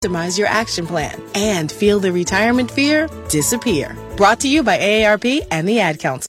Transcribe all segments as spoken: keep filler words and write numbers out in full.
Optimize your action plan and feel the retirement fear disappear. Brought to you by A A R P and the Ad Council.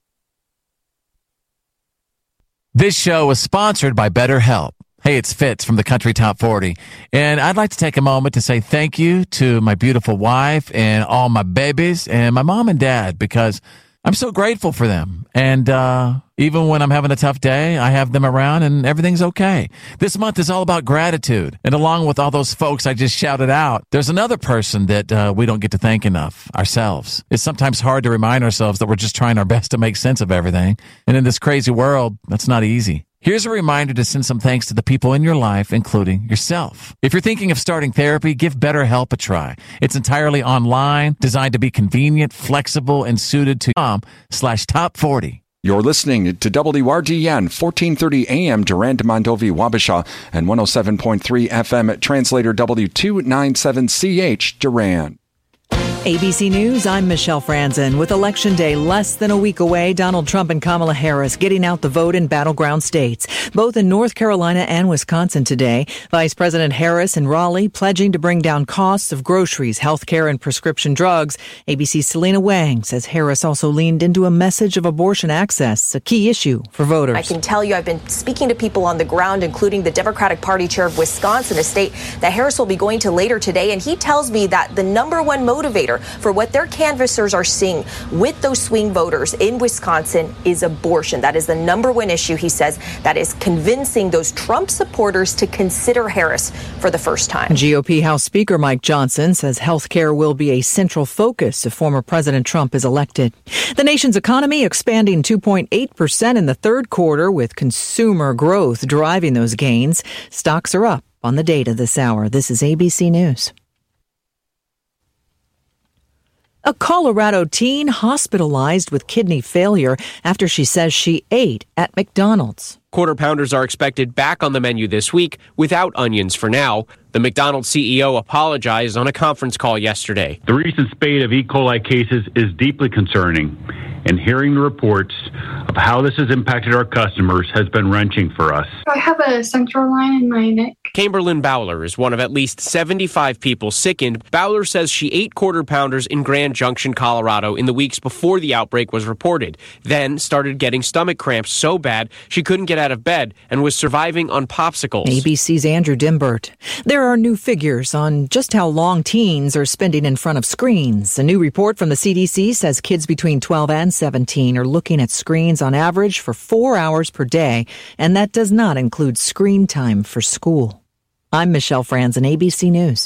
This show is sponsored by BetterHelp. Hey, it's Fitz from the Country Top forty, and I'd like to take a moment to say thank you to my beautiful wife and all my babies and my mom and dad, because I'm so grateful for them. And uh, even when I'm having a tough day, I have them around and everything's okay. This month is all about gratitude. And along with all those folks I just shouted out, there's another person that uh, we don't get to thank enough, ourselves. It's sometimes hard to remind ourselves that we're just trying our best to make sense of everything. And in this crazy world, that's not easy. Here's a reminder to send some thanks to the people in your life, including yourself. If you're thinking of starting therapy, give BetterHelp a try. It's entirely online, designed to be convenient, flexible, and suited to com slash top 40. You're listening to W R D N, fourteen thirty A M, Durand, Mondovi, Wabasha, and one oh seven point three F M at Translator W two ninety-seven C H, Durand. A B C News, I'm Michelle Franzen. With Election Day less than a week away, Donald Trump and Kamala Harris getting out the vote in battleground states, both in North Carolina and Wisconsin today. Vice President Harris in Raleigh pledging to bring down costs of groceries, health care, and prescription drugs. A B C's Selena Wang says Harris also leaned into a message of abortion access, a key issue for voters. I can tell you I've been speaking to people on the ground, including the Democratic Party chair of Wisconsin, a state that Harris will be going to later today, and he tells me that the number one motivator for what their canvassers are seeing with those swing voters in Wisconsin is abortion. That is the number one issue, he says, that is convincing those Trump supporters to consider Harris for the first time. G O P House Speaker Mike Johnson says health care will be a central focus if former President Trump is elected. The nation's economy expanding two point eight percent in the third quarter, with consumer growth driving those gains. Stocks are up on the data this hour. This is A B C News. A Colorado teen hospitalized with kidney failure after she says she ate at McDonald's. Quarter pounders are expected back on the menu this week without onions for now. The McDonald's C E O apologized on a conference call yesterday. The recent spate of E. coli cases is deeply concerning, and hearing the reports of how this has impacted our customers has been wrenching for us. I have a central line in my neck. Chamberlain Bowler is one of at least seventy-five people sickened. Bowler says she ate quarter pounders in Grand Junction, Colorado in the weeks before the outbreak was reported, then started getting stomach cramps so bad she couldn't get out of bed and was surviving on popsicles. A B C's Andrew Dimbert. There are new figures on just how long teens are spending in front of screens. A new report from the C D C says kids between twelve and seventeen are looking at screens on average for four hours per day, and that does not include screen time for school. I'm Michelle Franzen, A B C News.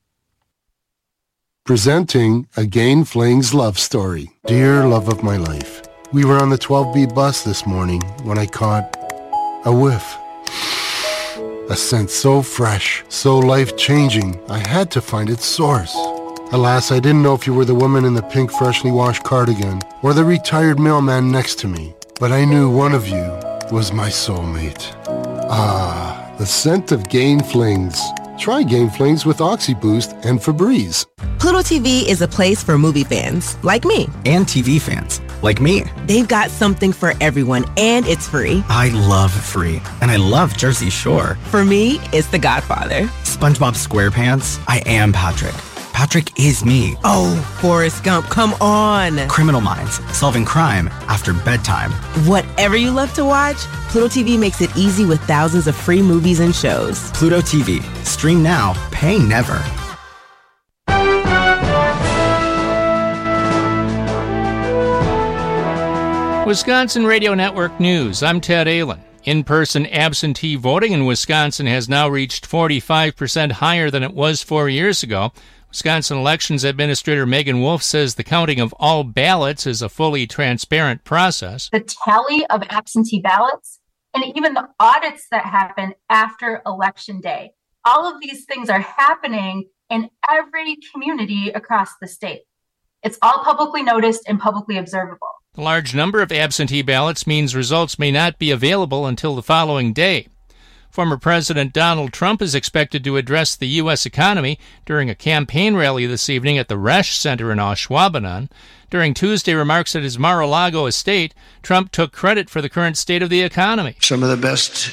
Presenting a Gain Flings love story. Dear love of my life, we were on the twelve B bus this morning when I caught a whiff. A scent so fresh, so life-changing, I had to find its source. Alas, I didn't know if you were the woman in the pink freshly washed cardigan or the retired mailman next to me, but I knew one of you was my soulmate. Ah, the scent of Gain Flings. Try Gain Flings with OxyBoost and Febreze. Pluto T V is a place for movie fans, like me. And T V fans, like me. They've got something for everyone, and it's free. I love free, and I love Jersey Shore. For me, it's The Godfather. SpongeBob SquarePants, I am Patrick. Patrick is me. Oh, Forrest Gump, come on. Criminal Minds, solving crime after bedtime. Whatever you love to watch, Pluto T V makes it easy with thousands of free movies and shows. Pluto T V. Stream now, pay never. Wisconsin Radio Network News. I'm Ted Allen. In-person absentee voting in Wisconsin has now reached forty-five percent higher than it was four years ago. Wisconsin Elections Administrator Megan Wolf says the counting of all ballots is a fully transparent process. The tally of absentee ballots and even the audits that happen after Election Day. All of these things are happening in every community across the state. It's all publicly noticed and publicly observable. The large number of absentee ballots means results may not be available until the following day. Former President Donald Trump is expected to address the U S economy during a campaign rally this evening at the Resch Center in Ashwaubenon. During Tuesday remarks at his Mar-a-Lago estate, Trump took credit for the current state of the economy. Some of the best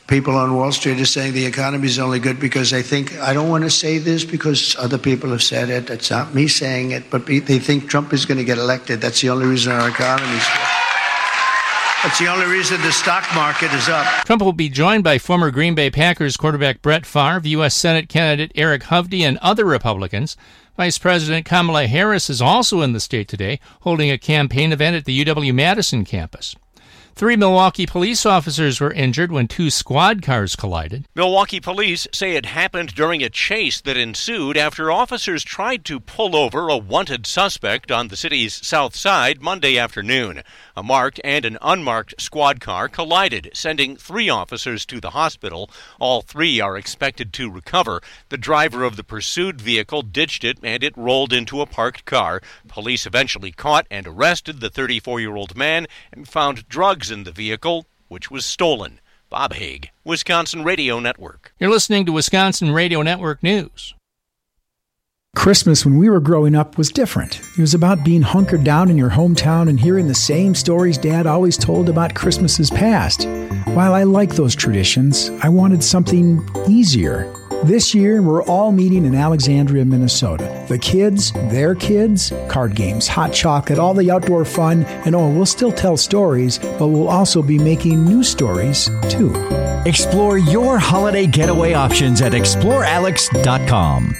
People on Wall Street are saying the economy is only good because they think, I don't want to say this because other people have said it. It's not me saying it, but they think Trump is going to get elected. That's the only reason our economy is good. That's the only reason the stock market is up. Trump will be joined by former Green Bay Packers quarterback Brett Favre, U S Senate candidate Eric Hovde, and other Republicans. Vice President Kamala Harris is also in the state today, holding a campaign event at the U W-Madison campus. Three Milwaukee police officers were injured when two squad cars collided. Milwaukee police say it happened during a chase that ensued after officers tried to pull over a wanted suspect on the city's south side Monday afternoon. A marked and an unmarked squad car collided, sending three officers to the hospital. All three are expected to recover. The driver of the pursued vehicle ditched it and it rolled into a parked car. Police eventually caught and arrested the thirty-four-year-old man and found drugs in the vehicle, which was stolen. Bob Haig, Wisconsin Radio Network. You're listening to Wisconsin Radio Network News. Christmas when we were growing up was different. It was about being hunkered down in your hometown and hearing the same stories Dad always told about Christmases past. While I like those traditions, I wanted something easier. This year, we're all meeting in Alexandria, Minnesota. The kids, their kids, card games, hot chocolate, all the outdoor fun, and oh, we'll still tell stories, but we'll also be making new stories, too. Explore your holiday getaway options at explore alex dot com.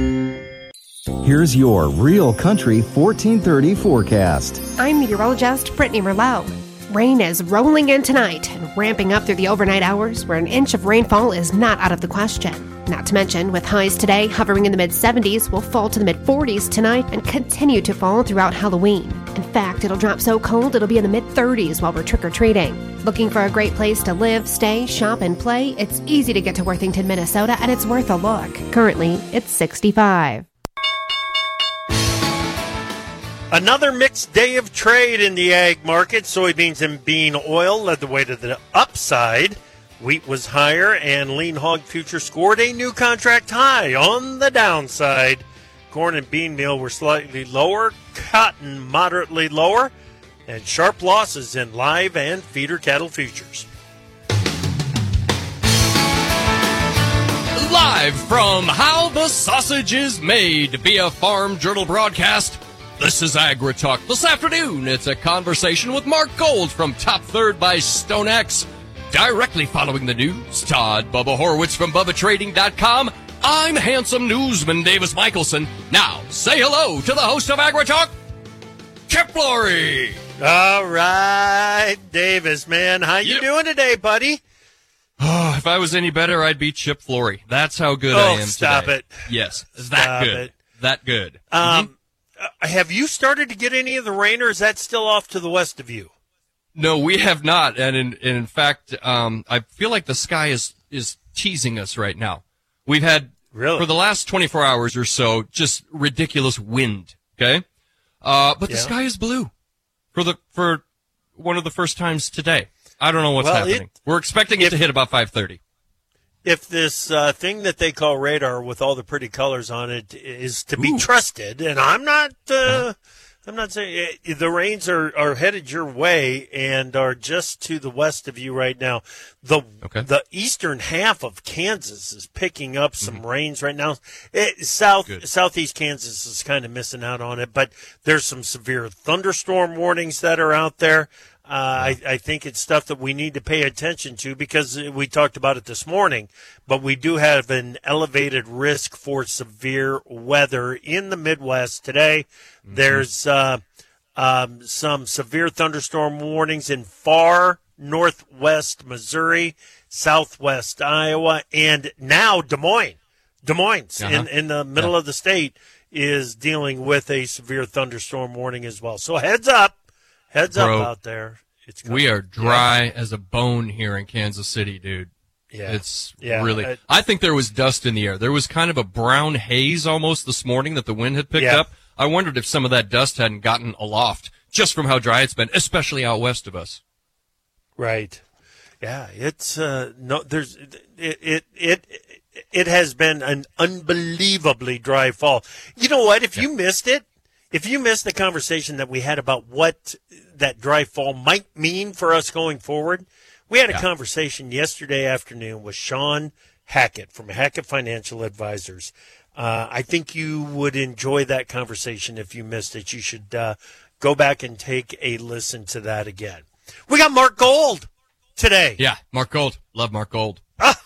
Here's your Real Country fourteen thirty forecast. I'm meteorologist Brittany Merlot. Rain is rolling in tonight and ramping up through the overnight hours where an inch of rainfall is not out of the question. Not to mention, with highs today hovering in the mid seventies, will fall to the mid forties tonight and continue to fall throughout Halloween. In fact, it'll drop so cold it'll be in the mid thirties while we're trick-or-treating. Looking for a great place to live, stay, shop, and play? It's easy to get to Worthington, Minnesota, and it's worth a look. Currently, it's sixty-five. Another mixed day of trade in the ag market. Soybeans and bean oil led the way to the upside. Wheat was higher, and lean hog future scored a new contract high on the downside. Corn and bean meal were slightly lower, cotton moderately lower, and sharp losses in live and feeder cattle futures. Live from How the Sausage is Made via Farm Journal broadcast, this is AgriTalk. This afternoon, it's a conversation with Mark Gold from Top Third by StoneX. Directly following the news, Todd Bubba Horowitz from Bubba Trading dot com. I'm handsome newsman Davis Michelson. Now, say hello to the host of AgriTalk, Chip Flory. All right, Davis, man. How you yep. doing today, buddy? Oh, if I was any better, I'd be Chip Flory. That's how good oh, I am stop today. it. Yes, stop that good. It. That good. Um, mm-hmm. Have you started to get any of the rain, or is that still off to the west of you? No, we have not, and in, and in fact, um, I feel like the sky is, is teasing us right now. We've had, really? for the last twenty-four hours or so, just ridiculous wind, okay? Uh, but yeah. the sky is blue for the for one of the first times today. I don't know what's well, happening. It, We're expecting it if, to hit about five thirty. If this uh, thing that they call radar with all the pretty colors on it is to be Ooh. trusted, and I'm not... Uh, uh-huh. I'm not saying the rains are, are headed your way and are just to the west of you right now. The okay. the eastern half of Kansas is picking up some mm-hmm. rains right now. It, south Good. Southeast Kansas is kind of missing out on it, but there's some severe thunderstorm warnings that are out there. Uh, I, I think it's stuff that we need to pay attention to because we talked about it this morning, but we do have an elevated risk for severe weather in the Midwest today. Mm-hmm. There's uh, um, some severe thunderstorm warnings in far northwest Missouri, southwest Iowa, and now Des Moines. Des Moines uh-huh. in, in the middle yeah. of the state is dealing with a severe thunderstorm warning as well. So heads up. Heads Bro, up out there. It's we are dry yeah. as a bone here in Kansas City, dude. Yeah. It's yeah. really, I, I think there was dust in the air. There was kind of a brown haze almost this morning that the wind had picked yeah. up. I wondered if some of that dust hadn't gotten aloft just from how dry it's been, especially out west of us. Right. Yeah. It's, uh, no, there's, it, it, it, it has been an unbelievably dry fall. You know what? If yeah. you missed it, If you missed the conversation that we had about what that dry fall might mean for us going forward, We had a Yeah. conversation yesterday afternoon with Sean Hackett from Hackett Financial Advisors. Uh, I think you would enjoy that conversation if you missed it. You should uh, go back and take a listen to that again. We got Mark Gold today. Yeah, Mark Gold. Love Mark Gold. It's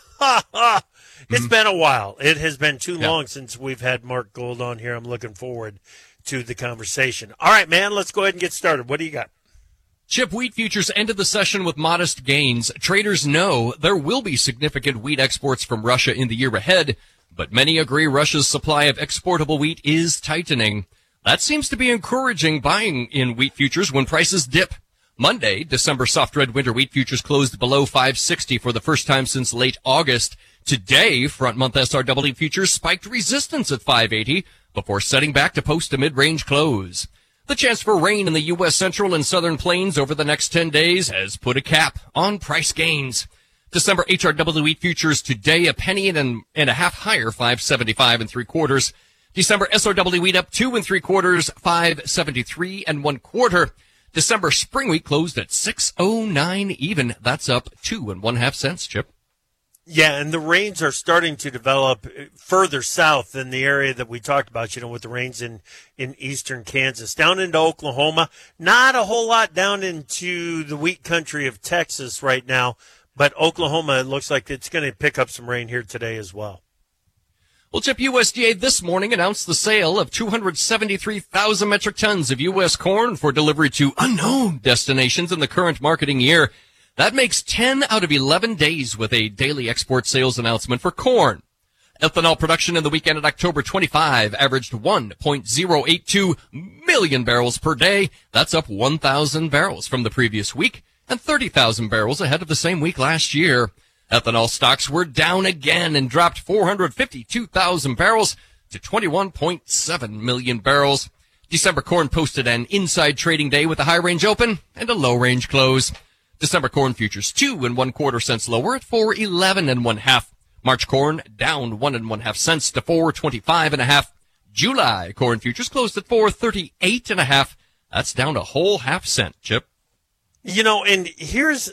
Mm-hmm. been a while. It has been too Yeah. long since we've had Mark Gold on here. I'm looking forward to the conversation. All right, man, let's go ahead and get started. What do you got? Chip, wheat futures ended the session with modest gains. Traders know there will be significant wheat exports from Russia in the year ahead, but many agree Russia's supply of exportable wheat is tightening. That seems to be encouraging buying in wheat futures when prices dip. Monday, December soft red winter wheat futures closed below five sixty for the first time since late August. Today, front month S R W futures spiked resistance at five eighty before setting back to post a mid-range close. The chance for rain in the U S Central and Southern Plains over the next ten days has put a cap on price gains. December H R W wheat futures today a penny and, and a half higher, five seventy-five and three quarters. December S R W wheat up two and three quarters, five seventy-three and one quarter. December spring wheat closed at six oh nine even. That's up two and one half cents, Chip. Yeah, and the rains are starting to develop further south than the area that we talked about, you know, with the rains in, in eastern Kansas. Down into Oklahoma, not a whole lot down into the wheat country of Texas right now, but Oklahoma, it looks like it's going to pick up some rain here today as well. Well, Chip, U S D A this morning announced the sale of two hundred seventy-three thousand metric tons of U S corn for delivery to unknown destinations in the current marketing year. That makes ten out of eleven days with a daily export sales announcement for corn. Ethanol production in the week ended October twenty-fifth averaged one point oh eight two million barrels per day. That's up one thousand barrels from the previous week and thirty thousand barrels ahead of the same week last year. Ethanol stocks were down again and dropped four hundred fifty-two thousand barrels to twenty-one point seven million barrels. December corn posted an inside trading day with a high range open and a low range close. December corn futures two and one quarter cents lower at four eleven and one half. March corn down one and one half cents to four twenty-five and a half. July corn futures closed at four thirty-eight and a half. That's down a whole half cent, Chip. You know, and here's,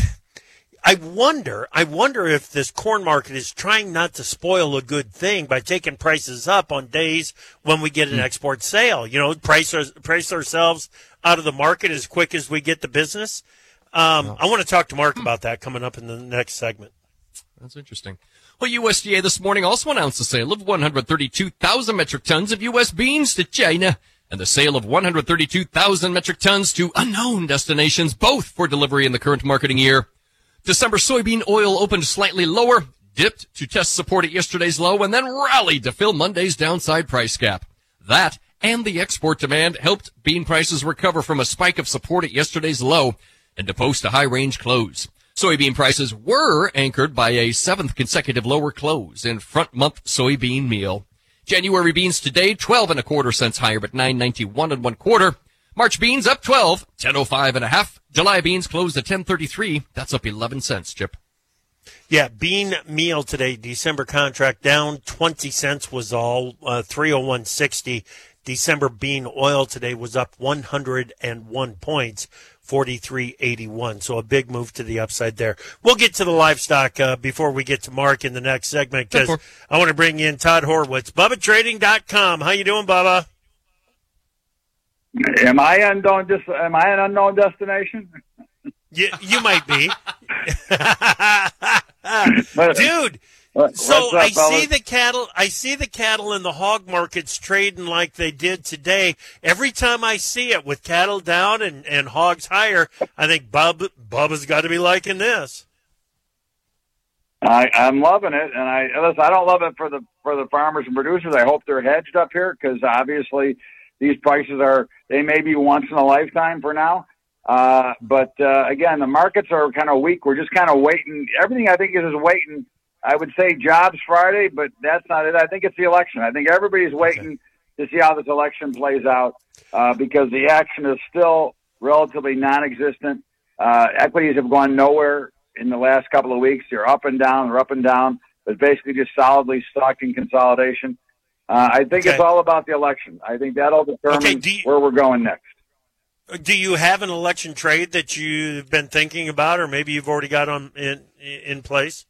I wonder, I wonder if this corn market is trying not to spoil a good thing by taking prices up on days when we get an mm. export sale. You know, price, our, price ourselves out of the market as quick as we get the business. Um, I want to talk to Mark about that coming up in the next segment. That's interesting. Well, U S D A this morning also announced the sale of one hundred thirty-two thousand metric tons of U S beans to China and the sale of one hundred thirty-two thousand metric tons to unknown destinations, both for delivery in the current marketing year. December soybean oil opened slightly lower, dipped to test support at yesterday's low, and then rallied to fill Monday's downside price gap. That and the export demand helped bean prices recover from a spike of support at yesterday's low and to post a high-range close. Soybean prices were anchored by a seventh consecutive lower close in front-month soybean meal. January beans today, twelve and a quarter cents higher at nine ninety-one and one quarter. March beans up twelve, ten oh five and a half. July beans closed at ten thirty-three. That's up eleven cents, Chip. Yeah, bean meal today, December contract down twenty cents was all, uh, three oh one sixty. December bean oil today was up one hundred one points, forty-three eighty-one. So a big move to the upside there. We'll get to the livestock uh, before we get to Mark in the next segment because I want to bring in Todd Horwitz, Bubba Trading dot com. How you doing, Bubba? Am I unknown? Just am I an unknown destination? You you might be, but, dude. What, so up, I fellas? see the cattle. I see the cattle in the hog markets trading like they did today. Every time I see it with cattle down and, and hogs higher, I think Bub Bubba's got to be liking this. I, I'm loving it, and I listen, I don't love it for the for the farmers and producers. I hope they're hedged up here because obviously these prices are they may be once in a lifetime for now. Uh, but uh, again, the markets are kind of weak. We're just kind of waiting. Everything I think is is waiting. I would say jobs Friday, but that's not it. I think it's the election. I think everybody's waiting to see how this election plays out uh, because the action is still relatively non-existent. Uh, equities have gone nowhere in the last couple of weeks. They're up and down, they're up and down, but basically just solidly stuck in consolidation. Uh, I think okay. it's all about the election. I think that'll determine okay, you, where we're going next. Do you have an election trade that you've been thinking about, or maybe you've already got on in in place?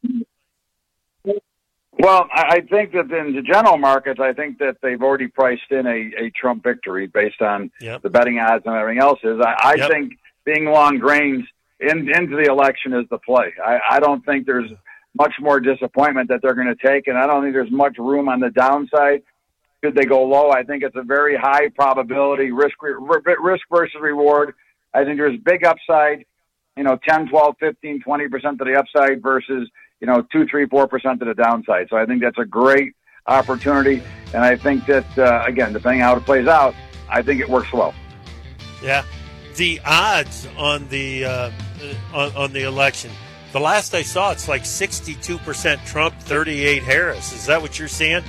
Well, I think that in the general markets, I think that they've already priced in a, a Trump victory based on yep. the betting odds and everything else. Is I, I yep. think being long grains in, into the election is the play. I, I don't think there's much more disappointment that they're going to take, and I don't think there's much room on the downside. Should they go low, I think it's a very high probability risk risk versus reward. I think there's big upside, you know, ten, twelve, fifteen, twenty percent of the upside versus, you know, two, three, four percent of the downside. So I think that's a great opportunity. And I think that, uh, again, depending on how it plays out, I think it works well. Yeah. The odds on the, uh, on, on the election, the last I saw, it's like sixty-two percent Trump, thirty-eight Harris. Is that what you're seeing?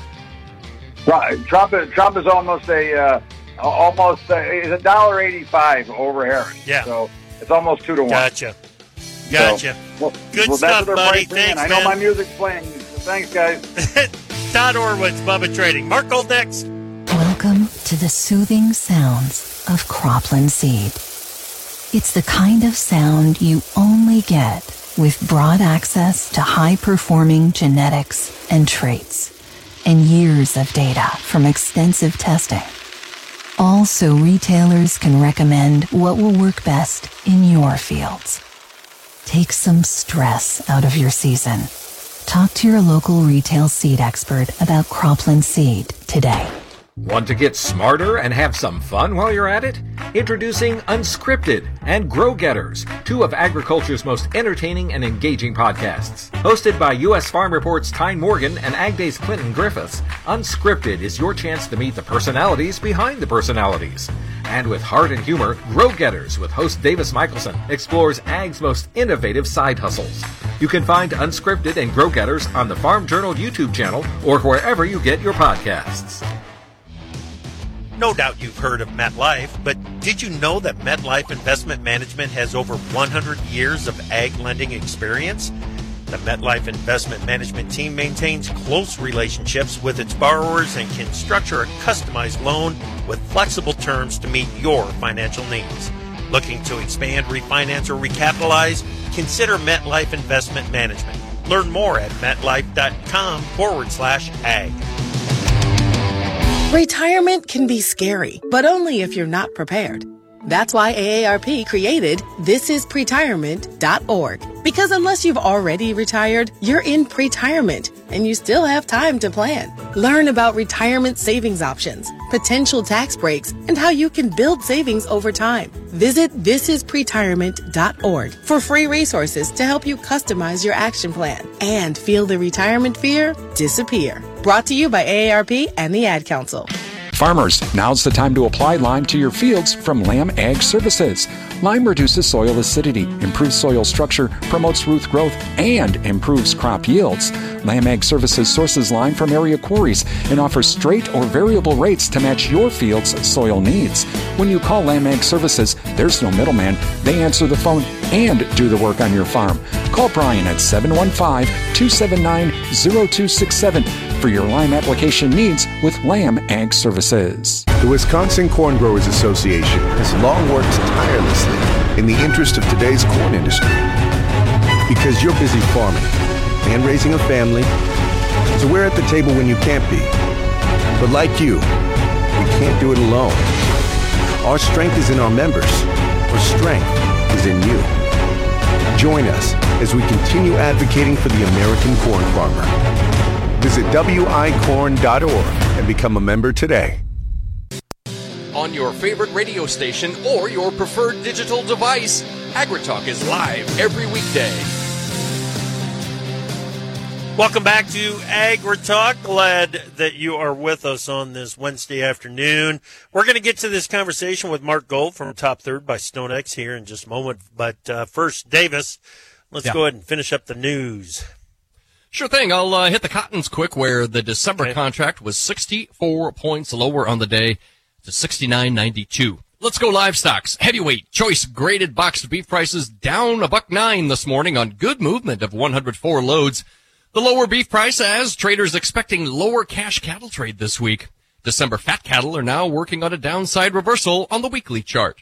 Right. Trump, Trump is almost a, uh, almost, uh, is a dollar eighty-five over Harris. Yeah. So it's almost two to one. Gotcha. Gotcha. So, well, Good well, stuff, buddy. Thanks, I man. know my music's playing. Thanks, guys. Todd Orwitz, Bubba Trading. Mark Gold next. Welcome to the soothing sounds of cropland seed. It's the kind of sound you only get with broad access to high-performing genetics and traits, and years of data from extensive testing. Also, retailers can recommend what will work best in your fields. Take some stress out of your season. Talk to your local retail seed expert about cropland seed today. Want to get smarter and have some fun while you're at it? Introducing Unscripted and Grow Getters, two of agriculture's most entertaining and engaging podcasts. Hosted by U S Farm Report's Tyne Morgan and Ag Day's Clinton Griffiths, Unscripted is your chance to meet the personalities behind the personalities. And with heart and humor, Grow Getters with host Davis Michelson explores Ag's most innovative side hustles. You can find Unscripted and Grow Getters on the Farm Journal YouTube channel or wherever you get your podcasts. No doubt you've heard of MetLife, but did you know that MetLife Investment Management has over one hundred years of ag lending experience? The MetLife Investment Management team maintains close relationships with its borrowers and can structure a customized loan with flexible terms to meet your financial needs. Looking to expand, refinance, or recapitalize? Consider MetLife Investment Management. Learn more at metlife.com forward slash ag. Retirement can be scary, but only if you're not prepared. That's why A A R P created this is pretirement dot org. Because unless you've already retired, you're in pretirement, and you still have time to plan. Learn about retirement savings options, potential tax breaks, and how you can build savings over time. Visit this is pretirement dot org for free resources to help you customize your action plan and feel the retirement fear disappear. Brought to you by A A R P and the Ad Council. Farmers, now's the time to apply Lime to your fields from Lamb Ag Services. Lime reduces soil acidity, improves soil structure, promotes root growth, and improves crop yields. Lamb Ag Services sources lime from area quarries and offers straight or variable rates to match your field's soil needs. When you call Lamb Ag Services, there's no middleman. They answer the phone and do the work on your farm. Call Brian at seven one five, two seven nine, zero two six seven for your lime application needs with Lamb Ag Services. The Wisconsin Corn Growers Association has long worked tirelessly in the interest of today's corn industry. Because you're busy farming and raising a family, so we're at the table when you can't be. But like you, we can't do it alone. Our strength is in our members. Our strength is in you. Join us as we continue advocating for the American corn farmer. Visit w i corn dot org and become a member today. On your favorite radio station or your preferred digital device, AgriTalk is live every weekday. Welcome back to AgriTalk. Glad that you are with us on this Wednesday afternoon. We're going to get to this conversation with Mark Gold from Top Third by StoneX here in just a moment. But uh, first, Davis, let's yeah. go ahead and finish up the news. Sure thing. I'll uh, hit the cottons quick, where the December okay. contract was sixty-four points lower on the day to sixty-nine ninety-two. Let's go livestocks. Heavyweight, choice, graded boxed beef prices down a buck nine this morning on good movement of one hundred four loads. The lower beef price as traders expecting lower cash cattle trade this week. December fat cattle are now working on a downside reversal on the weekly chart.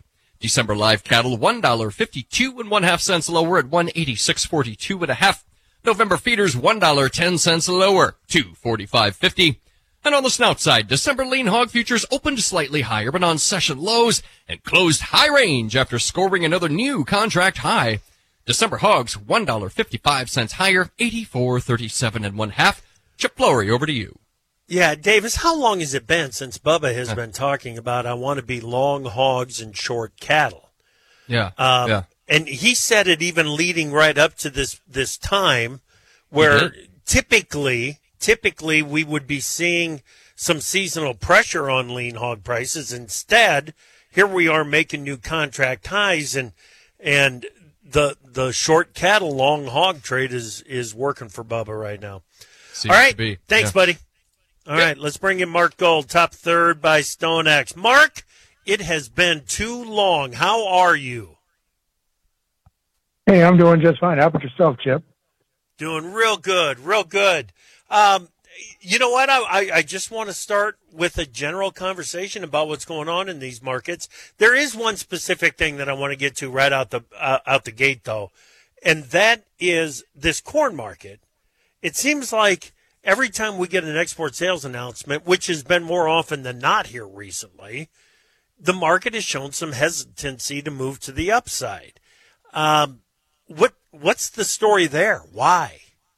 December live cattle, one dollar fifty-two and one half cents lower at one eighty-six forty-two and a half. November feeders, one dollar ten cents lower, two forty-five fifty. And on the snout side, December lean hog futures opened slightly higher, but on session lows and closed high range after scoring another new contract high. December hogs, one dollar fifty-five cents higher, eighty-four thirty-seven and one half. Chip Flory, over to you. Yeah, Davis, how long has it been since Bubba has been talking about I want to be long hogs and short cattle? Yeah, um, yeah. And he said it even leading right up to this this time where typically typically we would be seeing some seasonal pressure on lean hog prices. Instead, here we are making new contract highs, and and the the short cattle long hog trade is is working for Bubba right now. Seems All right, to be. thanks, Yeah. buddy. All right, let's bring in Mark Gold, top third by StoneX. Mark, it has been too long. How are you? Hey, I'm doing just fine. How about yourself, Chip? Doing real good, real good. Um, you know what? I, I, I just want to start with a general conversation about what's going on in these markets. There is one specific thing that I want to get to right out the uh, out the gate, though, and that is this corn market. It seems like every time we get an export sales announcement, which has been more often than not here recently, the market has shown some hesitancy to move to the upside. Um, what what's the story there? Why?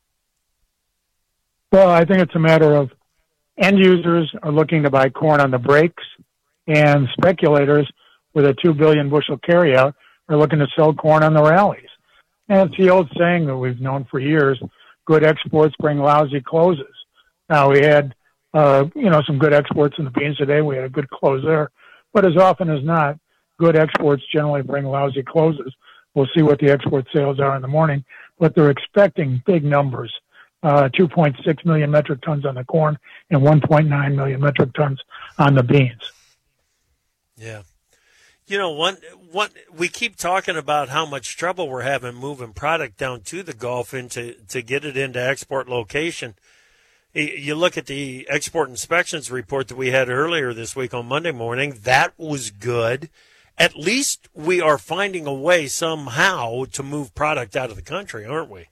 Well, I think it's a matter of end users are looking to buy corn on the breaks, and speculators with a two billion bushel carryout are looking to sell corn on the rallies. And it's the old saying that we've known for years, good exports bring lousy closes. Now, we had, uh, you know, some good exports in the beans today. We had a good close there. But as often as not, good exports generally bring lousy closes. We'll see what the export sales are in the morning, but they're expecting big numbers. Uh, two point six million metric tons on the corn and one point nine million metric tons on the beans. Yeah. You know, one, one, we keep talking about how much trouble we're having moving product down to the Gulf and to, to get it into export location. You look at the export inspections report that we had earlier this week on Monday morning. That was good. At least we are finding a way somehow to move product out of the country, aren't we?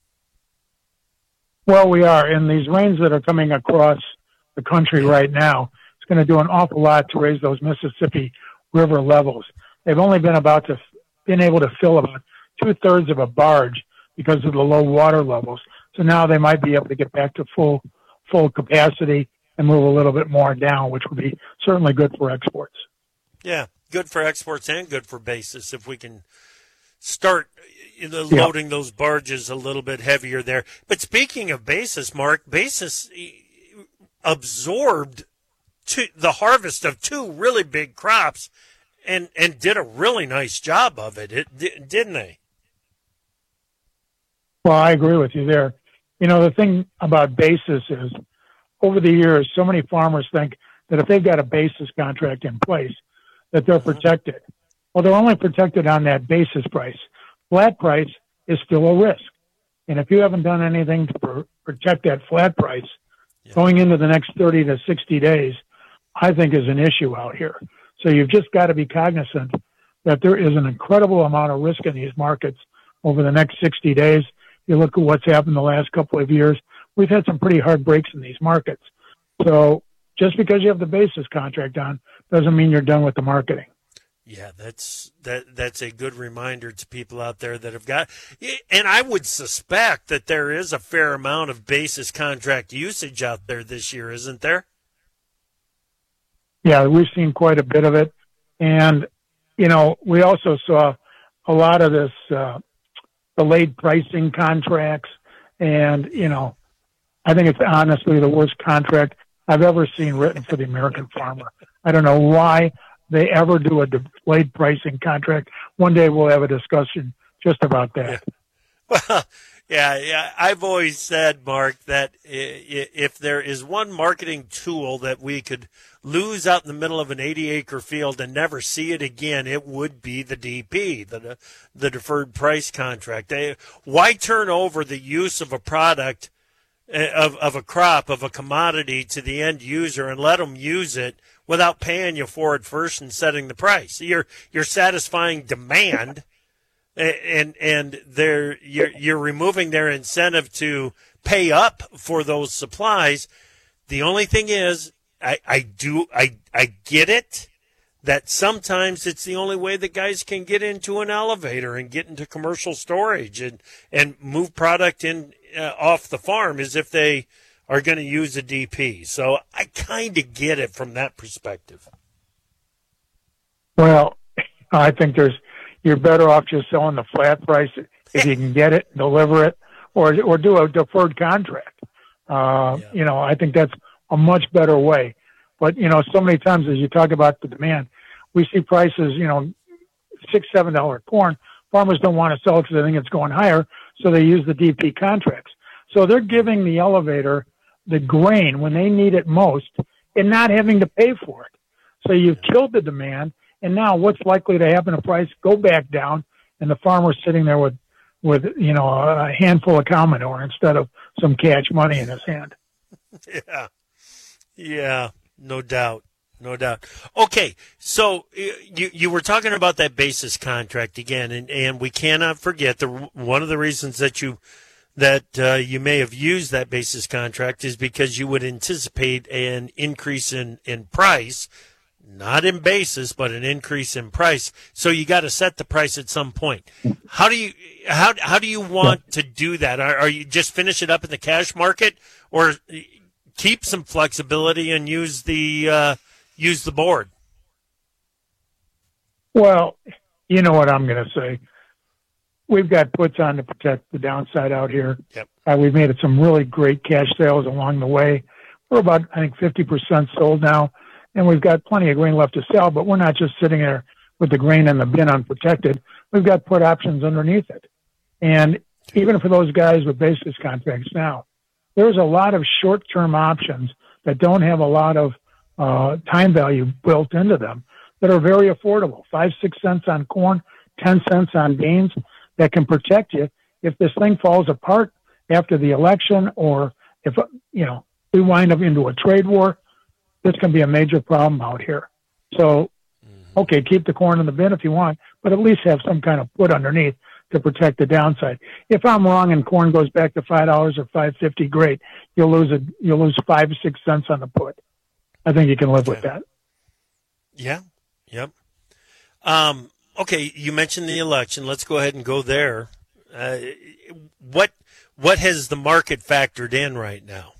Well, we are. And these rains that are coming across the country right now, it's going to do an awful lot to raise those Mississippi River levels. They've only been about to been able to fill about two thirds of a barge because of the low water levels. So now they might be able to get back to full full capacity and move a little bit more down, which would be certainly good for exports. Yeah, good for exports and good for basis if we can start you know, loading yeah. those barges a little bit heavier there. But speaking of basis, Mark, basis absorbed two, the harvest of two really big crops and, and did a really nice job of it, it didn't they? Well, I agree with you there. You know, the thing about basis is over the years, so many farmers think that if they've got a basis contract in place, that they're protected. Well, they're only protected on that basis price. Flat price is still a risk. And if you haven't done anything to pr- protect that flat price yeah. going into the next thirty to sixty days, I think is an issue out here. So you've just got to be cognizant that there is an incredible amount of risk in these markets over the next sixty days. You look at what's happened the last couple of years, we've had some pretty hard breaks in these markets. So just because you have the basis contract on doesn't mean you're done with the marketing. Yeah, that's that. That's a good reminder to people out there that have got, and I would suspect that there is a fair amount of basis contract usage out there this year, isn't there? Yeah, we've seen quite a bit of it, and you know, we also saw a lot of this uh, delayed pricing contracts, and you know, I think it's honestly the worst contract I've ever seen written for the American farmer. I don't know why they ever do a delayed pricing contract. One day we'll have a discussion just about that. Yeah. Well, yeah, yeah. I've always said, Mark, that if there is one marketing tool that we could lose out in the middle of an eighty-acre field and never see it again, it would be the D P, the the deferred price contract. They, why turn over the use of a product of, of a crop, of a commodity to the end user and let them use it without paying you for it first and setting the price. You're you're satisfying demand, and and they're you're you're removing their incentive to pay up for those supplies. The only thing is, I, I do I I get it that sometimes it's the only way that guys can get into an elevator and get into commercial storage and and move product in uh, off the farm is if they are going to use a D P. So I kind of get it from that perspective. Well, I think there's you're better off just selling the flat price if you can get it, deliver it, or or do a deferred contract. Uh, yeah. You know, I think that's a much better way. But, you know, so many times as you talk about the demand, we see prices, you know, six, seven dollar corn. Farmers don't want to sell it because they think it's going higher, so they use the D P contracts. So they're giving the elevator the grain when they need it most and not having to pay for it. So you've killed the demand, and now what's likely to happen to price go back down, and the farmer's sitting there with, with you know, a handful of cow manure instead of some cash money in his hand. Yeah, yeah, no doubt. No doubt. Okay, so you you were talking about that basis contract again, and, and we cannot forget the one of the reasons that you that uh, you may have used that basis contract is because you would anticipate an increase in, in price, not in basis, but an increase in price. So you got to set the price at some point. How do you how how do you want to do that? Are, are you just finish it up in the cash market, or keep some flexibility and use the uh, use the board? Well, you know what I'm going to say. We've got puts on to protect the downside out here. Yep. Uh, we've made some really great cash sales along the way. We're about, I think, fifty percent sold now, and we've got plenty of grain left to sell, but we're not just sitting there with the grain in the bin unprotected. We've got put options underneath it. And even for those guys with basis contracts now, there's a lot of short-term options that don't have a lot of uh, time value built into them that are very affordable. Five, six cents on corn, ten cents on beans that can protect you if this thing falls apart after the election, or if, you know, we wind up into a trade war. This can be a major problem out here. So, okay, keep the corn in the bin if you want, but at least have some kind of put underneath to protect the downside. If I'm wrong and corn goes back to five dollars or five fifty, great. You'll lose a you'll lose five or six cents on the put. I think you can live with that. Yeah. Yep. Um, okay, you mentioned the election. Let's go ahead and go there. Uh, what what has the market factored in right now?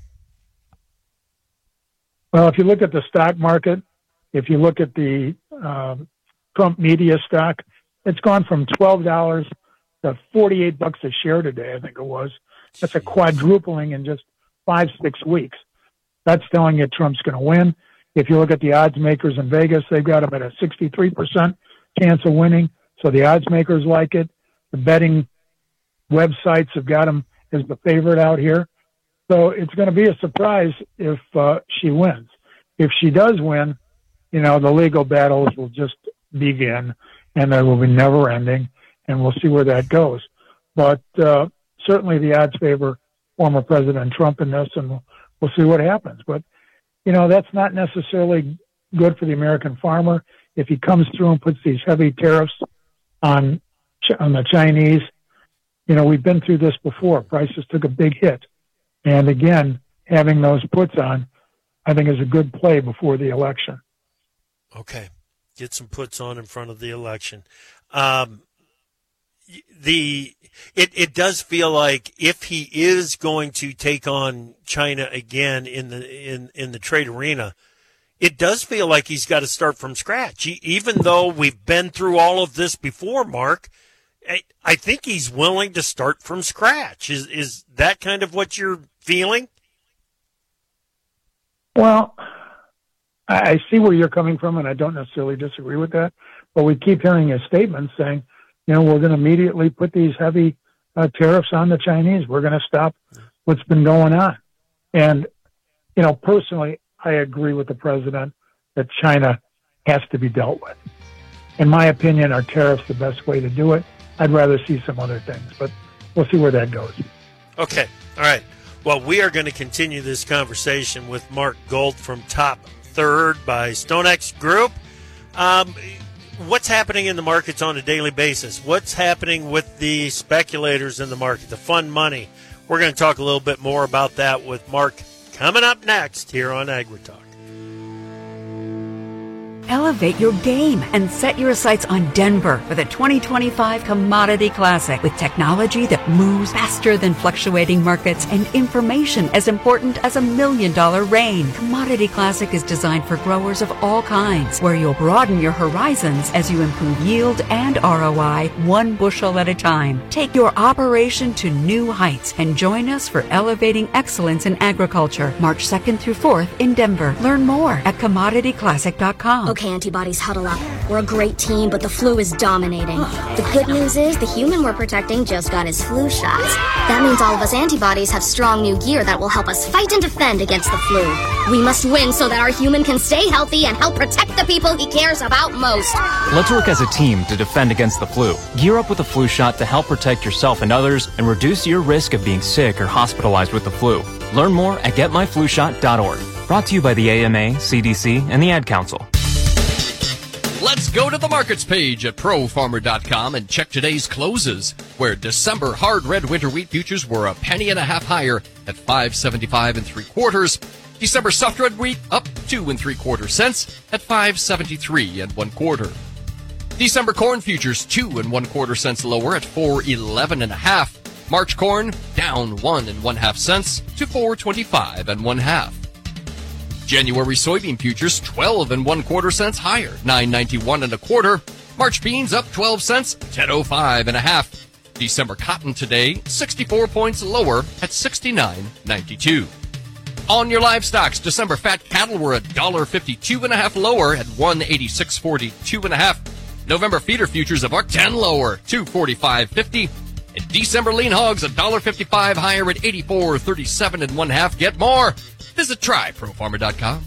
Well, if you look at the stock market, if you look at the um, Trump media stock, it's gone from twelve dollars to forty-eight bucks a share today, I think it was. That's a quadrupling in just five, six weeks. That's telling you Trump's going to win. If you look at the odds makers in Vegas, they've got him at a sixty-three percent chance of winning. So the odds makers like it. The betting websites have got him as the favorite out here. So it's going to be a surprise if uh, she wins. If she does win, you know, the legal battles will just begin, and they will be never ending, and we'll see where that goes. But uh, certainly the odds favor former President Trump in this, and we'll, we'll see what happens. But, you know, that's not necessarily good for the American farmer. If he comes through and puts these heavy tariffs on on the Chinese, you know, we've been through this before. Prices took a big hit. And again, having those puts on, I think, is a good play before the election. Okay. Get some puts on in front of the election. Um, the it, it does feel like if he is going to take on China again in the in, in the trade arena, it does feel like he's got to start from scratch. He, even though we've been through all of this before, Mark, I, I think he's willing to start from scratch. Is is that kind of what you're feeling? Well, I see where you're coming from, and I don't necessarily disagree with that. But we keep hearing his statements saying, you know, we're going to immediately put these heavy uh, tariffs on the Chinese. We're going to stop what's been going on. And, you know, personally, I agree with the president that China has to be dealt with. In my opinion, are tariffs the best way to do it? I'd rather see some other things, but we'll see where that goes. Okay. All right. Well, we are going to continue this conversation with Mark Gold from Top Third by StoneX Group. Um, what's happening in the markets on a daily basis? What's happening with the speculators in the market, the fun money? We're going to talk a little bit more about that with Mark coming up next here on AgriTalk. Elevate your game and set your sights on Denver for the twenty twenty-five Commodity Classic with technology that moves faster than fluctuating markets and information as important as a million dollar rain. Commodity Classic is designed for growers of all kinds, where you'll broaden your horizons as you improve yield and R O I one bushel at a time. Take your operation to new heights and join us for Elevating Excellence in Agriculture, March second through fourth in Denver. Learn more at commodity classic dot com. Okay, antibodies, huddle up. We're a great team, but the flu is dominating. The good news is the human we're protecting just got his flu shots. That means all of us antibodies have strong new gear that will help us fight and defend against the flu. We must win so that our human can stay healthy and help protect the people he cares about most. Let's work as a team to defend against the flu. Gear up with a flu shot to help protect yourself and others and reduce your risk of being sick or hospitalized with the flu. Learn more at get my flu shot dot org. Brought to you by the A M A, C D C, and the Ad Council. Let's go to the markets page at pro farmer dot com and check today's closes, where December hard red winter wheat futures were a penny and a half higher at five seventy-five and three quarters. December soft red wheat up two and three quarter cents at five seventy-three and one quarter. December corn futures two and one quarter cents lower at four eleven and a half. March corn down one and one half cents to four twenty-five and one half. January soybean futures twelve and one quarter cents higher, nine ninety-one and a quarter. March beans up twelve cents, ten oh five and a half. December cotton today sixty-four points lower at sixty-nine ninety-two. On your livestocks, December fat cattle were a dollar fifty-two and a half lower at one eighty-six forty-two and a half. November feeder futures a buck ten lower, two forty-five fifty. And December lean hogs a dollar fifty-five higher at eighty-four thirty-seven and one half. Get more. Visit try pro farmer dot com.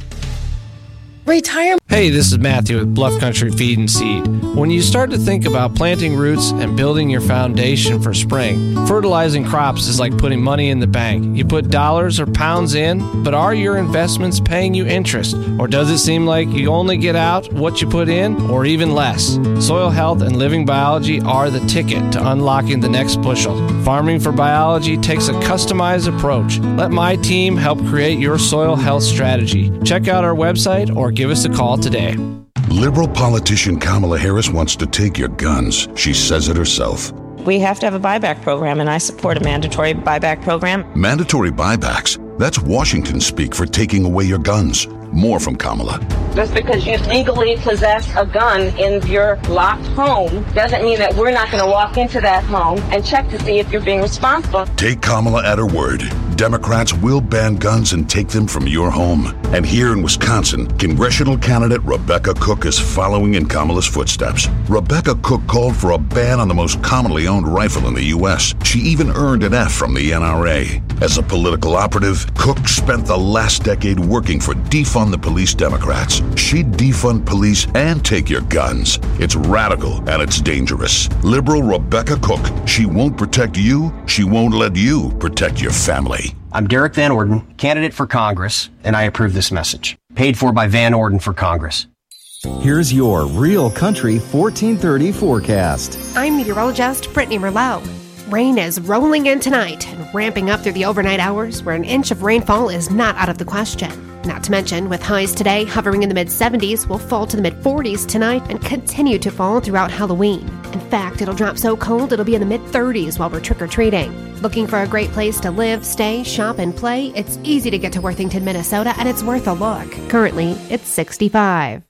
Retire. Hey, this is Matthew with Bluff Country Feed and Seed. When you start to think about planting roots and building your foundation for spring, fertilizing crops is like putting money in the bank. You put dollars or pounds in, but are your investments paying you interest? Or does it seem like you only get out what you put in, or even less? Soil health and living biology are the ticket to unlocking the next bushel. Farming for Biology takes a customized approach. Let my team help create your soil health strategy. Check out our website or give us a call today. Liberal politician Kamala Harris wants to take your guns. She says it herself. We have to have a buyback program, and I support a mandatory buyback program. Mandatory buybacks? That's Washington speak for taking away your guns. More from Kamala. Just because you legally possess a gun in your locked home doesn't mean that we're not going to walk into that home and check to see if you're being responsible. Take Kamala at her word. Democrats will ban guns and take them from your home. And here in Wisconsin, congressional candidate Rebecca Cook is following in Kamala's footsteps. Rebecca Cook called for a ban on the most commonly owned rifle in the U S. She even earned an F from the N R A. As a political operative, Cook spent the last decade working for Defund the Police Democrats. She'd defund police and take your guns. It's radical and it's dangerous. Liberal Rebecca Cook. She won't protect you. She won't let you protect your family. I'm Derek Van Orden, candidate for Congress, and I approve this message. Paid for by Van Orden for Congress. Here's your Real Country fourteen thirty forecast. I'm meteorologist Brittany Merlot. Rain is rolling in tonight and ramping up through the overnight hours, where an inch of rainfall is not out of the question. Not to mention, with highs today hovering in the mid seventies, will fall to the mid forties tonight and continue to fall throughout Halloween. In fact, it'll drop so cold it'll be in the mid thirties while we're trick-or-treating. Looking for a great place to live, stay, shop, and play? It's easy to get to Worthington, Minnesota, and it's worth a look. Currently, it's sixty-five.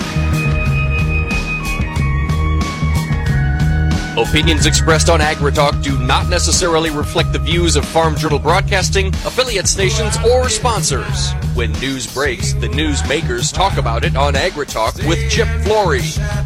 Opinions expressed on AgriTalk do not necessarily reflect the views of Farm Journal Broadcasting, affiliate stations, or sponsors. When news breaks, the news makers talk about it on AgriTalk with Chip Flory.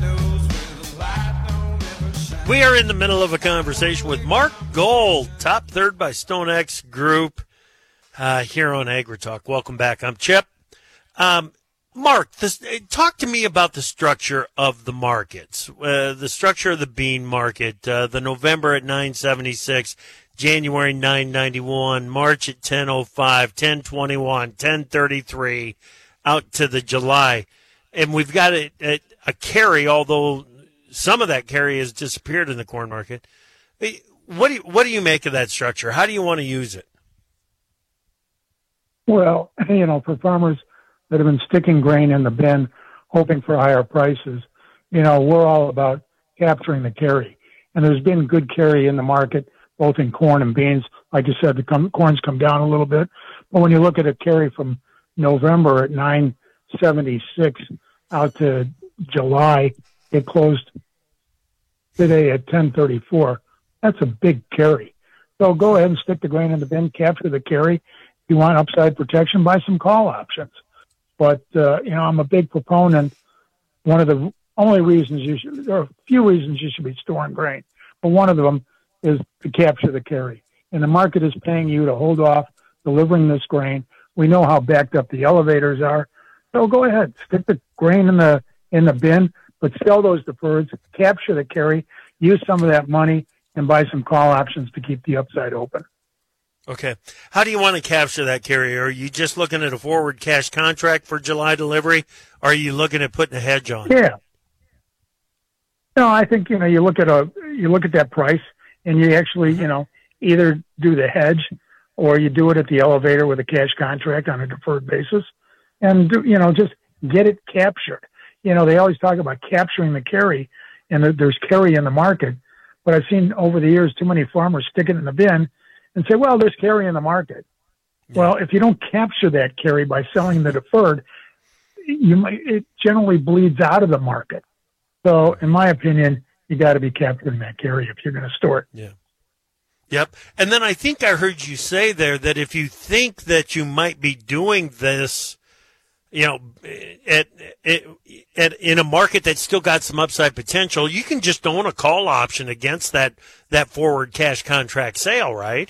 We are in the middle of a conversation with Mark Gold, Top Third by StoneX Group, uh, here on AgriTalk. Welcome back. I'm Chip. Um, Mark, this, talk to me about the structure of the markets, uh, the structure of the bean market. Uh, the November at nine seventy-six, January nine ninety-one, March at ten oh five, ten twenty-one, ten thirty-three, out to the July. And we've got a, a, a carry, although some of that carry has disappeared in the corn market. What do you, what do you make of that structure? How do you want to use it? Well, you know, for farmers that have been sticking grain in the bin, hoping for higher prices, you know, we're all about capturing the carry. And there's been good carry in the market, both in corn and beans. Like you said, the com- corn's come down a little bit. But when you look at a carry from November at nine seventy-six out to July, it closed today at ten thirty-four. That's a big carry. So go ahead and stick the grain in the bin, capture the carry. If you want upside protection, buy some call options. But, uh, you know, I'm a big proponent. One of the only reasons you should, there are a few reasons you should be storing grain, but one of them is to capture the carry. And the market is paying you to hold off delivering this grain. We know how backed up the elevators are. So go ahead, stick the grain in the, in the bin, but sell those deferreds, capture the carry, use some of that money, and buy some call options to keep the upside open. Okay. How do you want to capture that carry? Are you just looking at a forward cash contract for July delivery? Or are you looking at putting a hedge on? Yeah. No, I think, you know, you look at a, you look at that price and you actually, you know, either do the hedge or you do it at the elevator with a cash contract on a deferred basis and, you know, just get it captured. You know, they always talk about capturing the carry and there's carry in the market. But I've seen over the years too many farmers stick it in the bin and say, well, there's carry in the market. Yeah. Well, if you don't capture that carry by selling the deferred, you might, it generally bleeds out of the market. So in my opinion, you got to be capturing that carry if you're going to store it. Yeah. Yep. And then I think I heard you say there that if you think that you might be doing this, you know, at, at, at in a market that's still got some upside potential, you can just own a call option against that, that forward cash contract sale, right?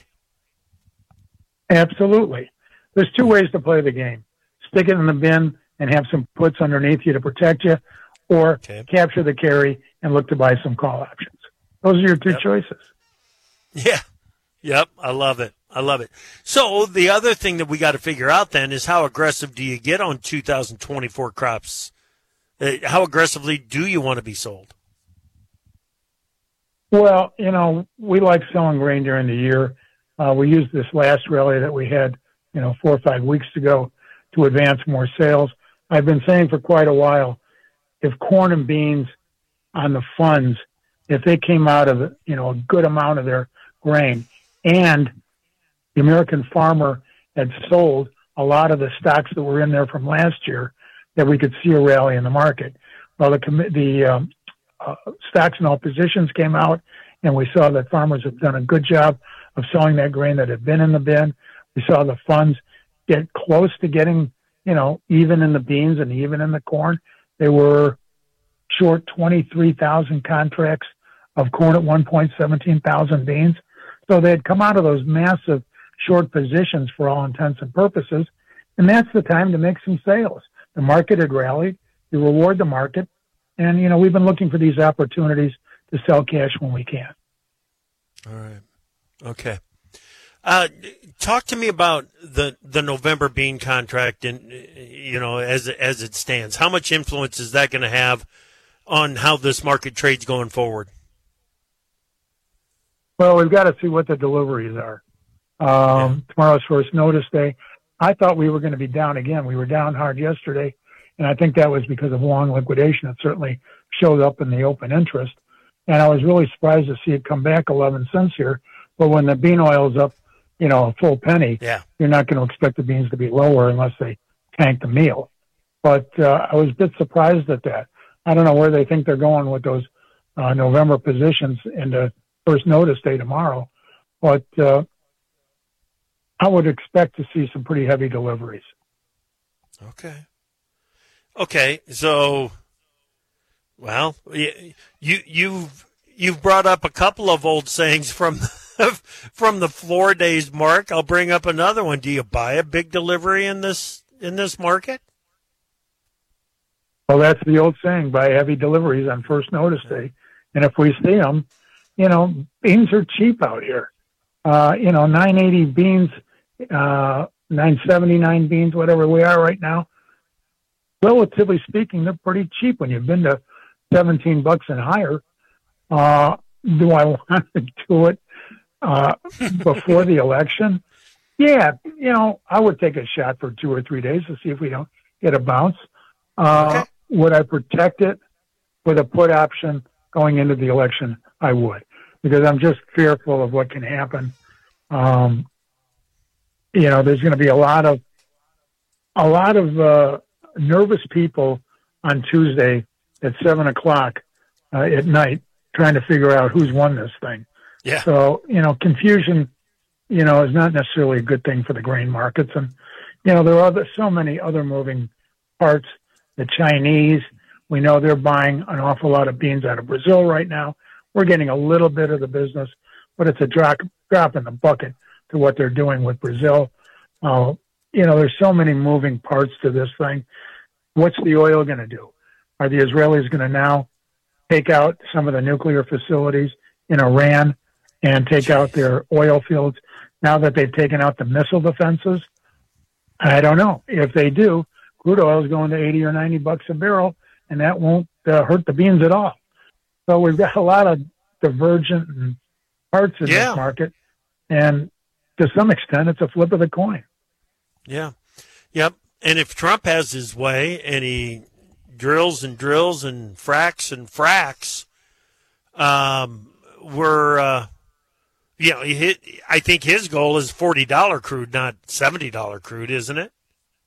Absolutely. There's two ways to play the game. Stick it in the bin and have some puts underneath you to protect you, or okay. capture the carry and look to buy some call options. Those are your two yep. choices. Yeah. Yep. I love it. I love it. So the other thing that we got to figure out then is how aggressive do you get on two thousand twenty-four crops? Uh, how aggressively do you want to be sold? Well, you know, we like selling grain during the year. Uh, we used this last rally that we had, you know, four or five weeks ago to advance more sales. I've been saying for quite a while, if corn and beans on the funds, if they came out of, you know, a good amount of their grain and the American farmer had sold a lot of the stocks that were in there from last year, that we could see a rally in the market. Well, the, the um, uh, stocks in all positions came out, and we saw that farmers have done a good job of selling that grain that had been in the bin. We saw the funds get close to getting, you know, even in the beans and even in the corn. They were short twenty-three thousand contracts of corn at one point one seven thousand beans. So they had come out of those massive short positions for all intents and purposes. And that's the time to make some sales. The market had rallied. You reward the market. And, you know, we've been looking for these opportunities to sell cash when we can. All right. Okay. Uh, talk to me about the, the November bean contract and, you know, as, as it stands. How much influence is that going to have on how this market trades going forward? Well, we've got to see what the deliveries are. Um, yeah. Tomorrow's first notice day. I thought we were going to be down again. We were down hard yesterday, and I think that was because of long liquidation. It certainly showed up in the open interest. And I was really surprised to see it come back eleven cents here. But when the bean oil is up, you know, a full penny, yeah. you're not going to expect the beans to be lower unless they tank the meal. But uh, I was a bit surprised at that. I don't know where they think they're going with those uh, November positions into first notice day tomorrow. But uh, I would expect to see some pretty heavy deliveries. Okay. Okay. So, well, you, you've, you've brought up a couple of old sayings from, from the floor days, Mark. I'll bring up another one. Do you buy a big delivery in this, in this market? Well, that's the old saying, buy heavy deliveries on first notice day. And if we see them, you know, beans are cheap out here. Uh, you know, nine eighty beans, uh, nine seventy-nine beans, whatever we are right now. Relatively speaking, they're pretty cheap when you've been to seventeen bucks and higher. Uh, do I want to do it uh, before the election? Yeah, you know, I would take a shot for two or three days to see if we don't get a bounce. Uh, okay. Would I protect it with a put option going into the election? I would, because I'm just fearful of what can happen. Um, you know, there's going to be a lot of a lot of uh, nervous people on Tuesday at seven o'clock uh, at night trying to figure out who's won this thing. Yeah. So, you know, confusion, you know, is not necessarily a good thing for the grain markets. And, you know, there are other, so many other moving parts. The Chinese, we know they're buying an awful lot of beans out of Brazil right now. We're getting a little bit of the business, but it's a drop, drop in the bucket to what they're doing with Brazil. Uh, you know, there's so many moving parts to this thing. What's the oil going to do? Are the Israelis going to now take out some of the nuclear facilities in Iran and take out their oil fields now that they've taken out the missile defenses? I don't know. If they do, crude oil is going to eighty or ninety bucks a barrel, and that won't uh, hurt the beans at all. So we've got a lot of divergent parts in yeah. this market, and to some extent, it's a flip of the coin. Yeah. Yep. And if Trump has his way and he drills and drills and fracks and fracks, um, we're, uh, you know, he hit, I think his goal is forty dollars crude, not seventy dollars crude, isn't it?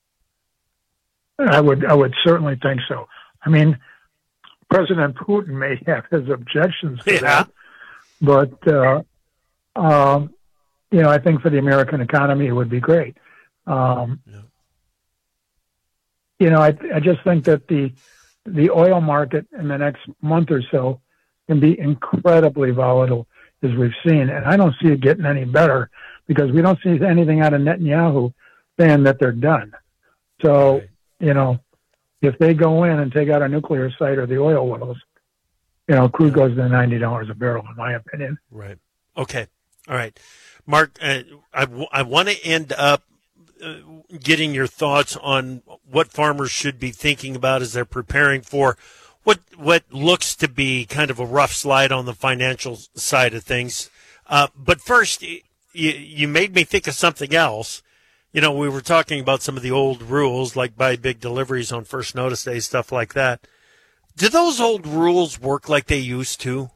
I would, I would certainly think so. I mean, President Putin may have his objections to yeah. that, but, uh, um, you know, I think for the American economy, it would be great. Um, yeah. You know, I, I just think that the the oil market in the next month or so can be incredibly volatile, as we've seen, and I don't see it getting any better because we don't see anything out of Netanyahu saying that they're done. So, right. you know, if they go in and take out a nuclear site or the oil wells, you know, crude goes to ninety dollars a barrel, in my opinion. Right. Okay. All right. Mark, uh, I, w- I want to end up uh, getting your thoughts on what farmers should be thinking about as they're preparing for what what looks to be kind of a rough slide on the financial side of things. Uh, but first, you, you made me think of something else. You know, we were talking about some of the old rules, like buy big deliveries on first notice day, stuff like that. Do those old rules work like they used to?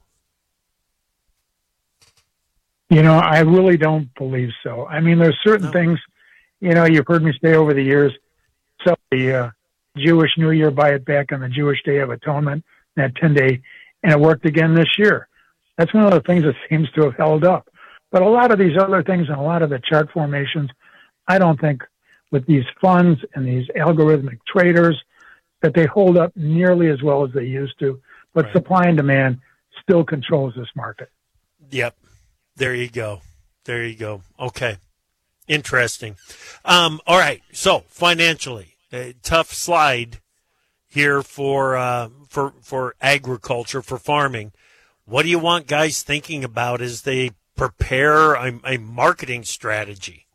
You know, I really don't believe so. I mean, there's certain no. things, you know, you've heard me say over the years, so the uh, Jewish New Year, buy it back on the Jewish Day of Atonement, that ten-day, and it worked again this year. That's one of the things that seems to have held up. But a lot of these other things and a lot of the chart formations, I don't think with these funds and these algorithmic traders that they hold up nearly as well as they used to. But right. supply and demand still controls this market. Yep. There you go. There you go. Okay. Interesting. Um, all right. So financially, a tough slide here for, uh, for, for agriculture, for farming. What do you want guys thinking about as they prepare a, a marketing strategy?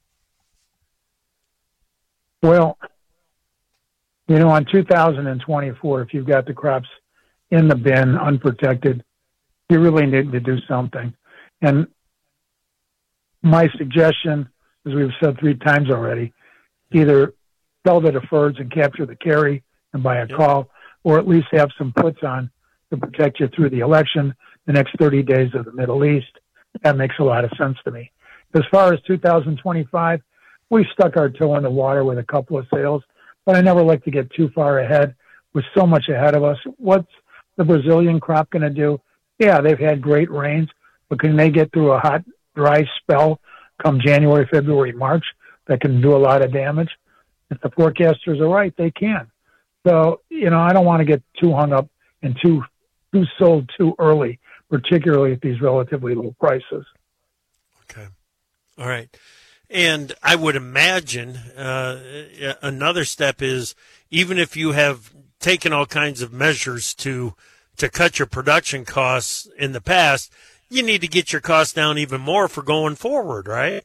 Well, you know, in two thousand twenty-four, if you've got the crops in the bin unprotected, you really need to do something. And my suggestion, as we've said three times already, either sell the deferreds and capture the carry and buy a call, or at least have some puts on to protect you through the election, the next thirty days of the Middle East. That makes a lot of sense to me. As far as two thousand twenty-five, we stuck our toe in the water with a couple of sales, but I never like to get too far ahead. We're so much ahead of us. What's the Brazilian crop going to do? Yeah, they've had great rains, but can they get through a hot, dry spell come January, February, March that can do a lot of damage? If the forecasters are right, they can. So, you know, I don't want to get too hung up and too, too sold too early, particularly at these relatively low prices. Okay. All right. And I would imagine uh, another step is, even if you have taken all kinds of measures to to cut your production costs in the past, you need to get your costs down even more for going forward, right?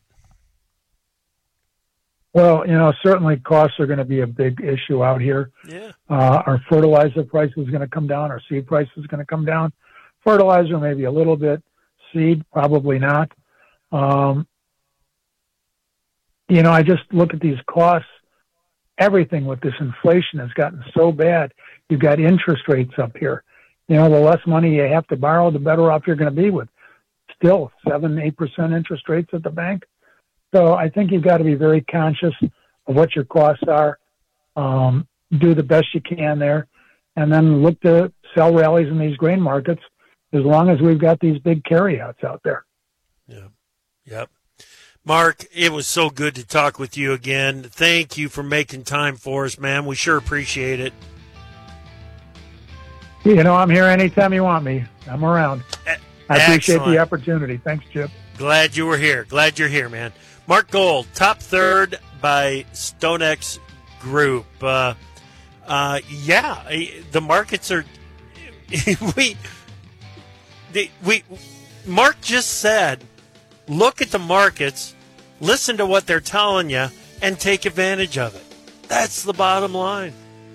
Well, you know, certainly costs are going to be a big issue out here. Yeah. Uh, our fertilizer price is going to come down. Our seed price is going to come down. Fertilizer, maybe a little bit. Seed, probably not. Um, you know, I just look at these costs. Everything with this inflation has gotten so bad. You've got interest rates up here. You know, the less money you have to borrow, the better off you're going to be with. Still, seven, eight percent interest rates at the bank. So I think you've got to be very conscious of what your costs are, um, do the best you can there, and then look to sell rallies in these grain markets as long as we've got these big carryouts out there. Yeah. Yep. Mark, it was so good to talk with you again. Thank you for making time for us, man. We sure appreciate it. You know, I'm here anytime you want me. I'm around. I appreciate Excellent. the opportunity. Thanks, Chip. Glad you were here. Glad you're here, man. Mark Gold, top third by StoneX Group. Uh, uh, yeah, the markets are. we, the, we, Mark just said, look at the markets, listen to what they're telling you, and take advantage of it. That's the bottom line.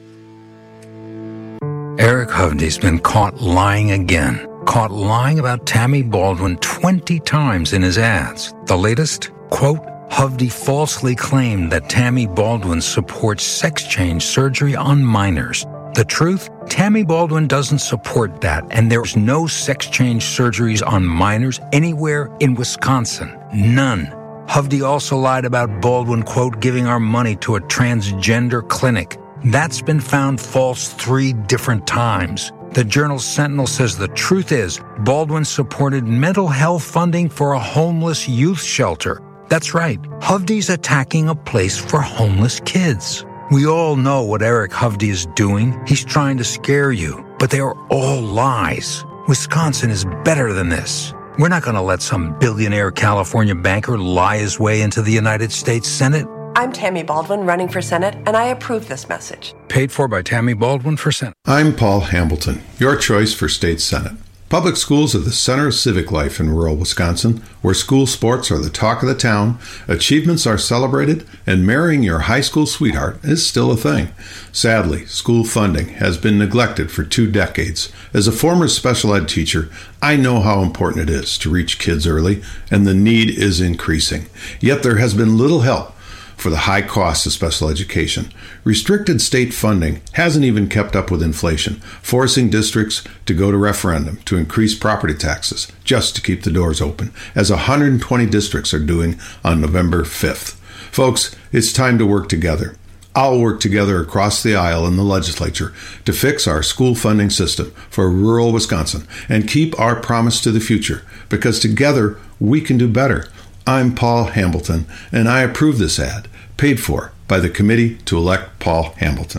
Eric Hovde's been caught lying again. Caught lying about Tammy Baldwin twenty times in his ads. The latest, quote, Hovde falsely claimed that Tammy Baldwin supports sex change surgery on minors. The truth? Tammy Baldwin doesn't support that, and there's no sex change surgeries on minors anywhere in Wisconsin. None. Hovde also lied about Baldwin, quote, giving our money to a transgender clinic. That's been found false three different times. The Journal Sentinel says the truth is Baldwin supported mental health funding for a homeless youth shelter. That's right, Hovde's attacking a place for homeless kids. We all know what Eric Hovde is doing. He's trying to scare you, but they are all lies. Wisconsin is better than this. We're not going to let some billionaire California banker lie his way into the United States Senate. I'm Tammy Baldwin, running for Senate, and I approve this message. Paid for by Tammy Baldwin for Senate. I'm Paul Hambleton, your choice for state Senate. Public schools are the center of civic life in rural Wisconsin, where school sports are the talk of the town, achievements are celebrated, and marrying your high school sweetheart is still a thing. Sadly, school funding has been neglected for two decades. As a former special ed teacher, I know how important it is to reach kids early, and the need is increasing. Yet there has been little help for the high costs of special education. Restricted state funding hasn't even kept up with inflation, forcing districts to go to referendum to increase property taxes just to keep the doors open, as one hundred twenty districts are doing on November fifth. Folks, it's time to work together. I'll work together across the aisle in the legislature to fix our school funding system for rural Wisconsin and keep our promise to the future, because together we can do better. I'm Paul Hambleton, and I approve this ad, paid for by the committee to elect Paul Hambleton.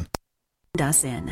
Us in.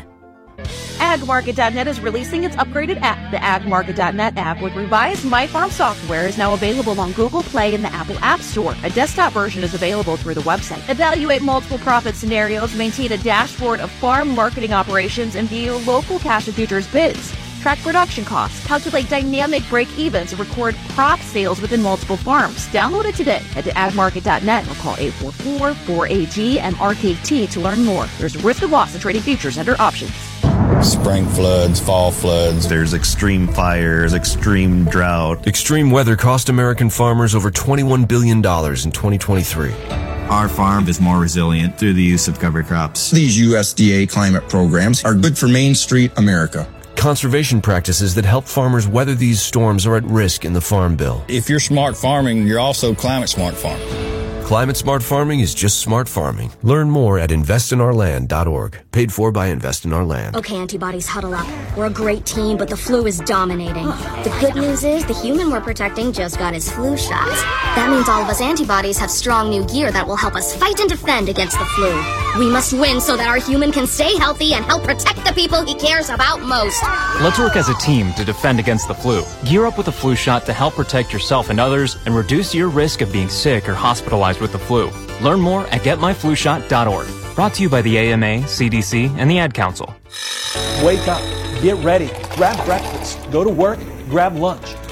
ag market dot net is releasing its upgraded app. The ag market dot net app with revised MyFarm software is now available on Google Play and the Apple App Store. A desktop version is available through the website. Evaluate multiple profit scenarios, maintain a dashboard of farm marketing operations, and view local cash and futures bids. Track production costs, calculate dynamic break-evens, and record crop sales within multiple farms. Download it today. Head to ag market dot net or call eight four four, four A G and R K T to learn more. There's a risk of loss in trading futures under options. Spring floods, fall floods. There's extreme fires, extreme drought. Extreme weather cost American farmers over twenty-one billion dollars in twenty twenty-three. Our farm is more resilient through the use of cover crops. These U S D A climate programs are good for Main Street America. Conservation practices that help farmers weather these storms are at risk in the Farm Bill. If you're smart farming, you're also climate smart farming. Climate smart farming is just smart farming. Learn more at invest in our land dot org. Paid for by Invest in Our Land. Okay, antibodies, huddle up. We're a great team, but the flu is dominating. The good news is the human we're protecting just got his flu shots. That means all of us antibodies have strong new gear that will help us fight and defend against the flu. We must win so that our human can stay healthy and help protect the people he cares about most. Let's work as a team to defend against the flu. Gear up with a flu shot to help protect yourself and others and reduce your risk of being sick or hospitalized with the flu. Learn more at get my flu shot dot org. Brought to you by the A M A, C D C, and the Ad Council. Wake up, get ready, grab breakfast, go to work, grab lunch.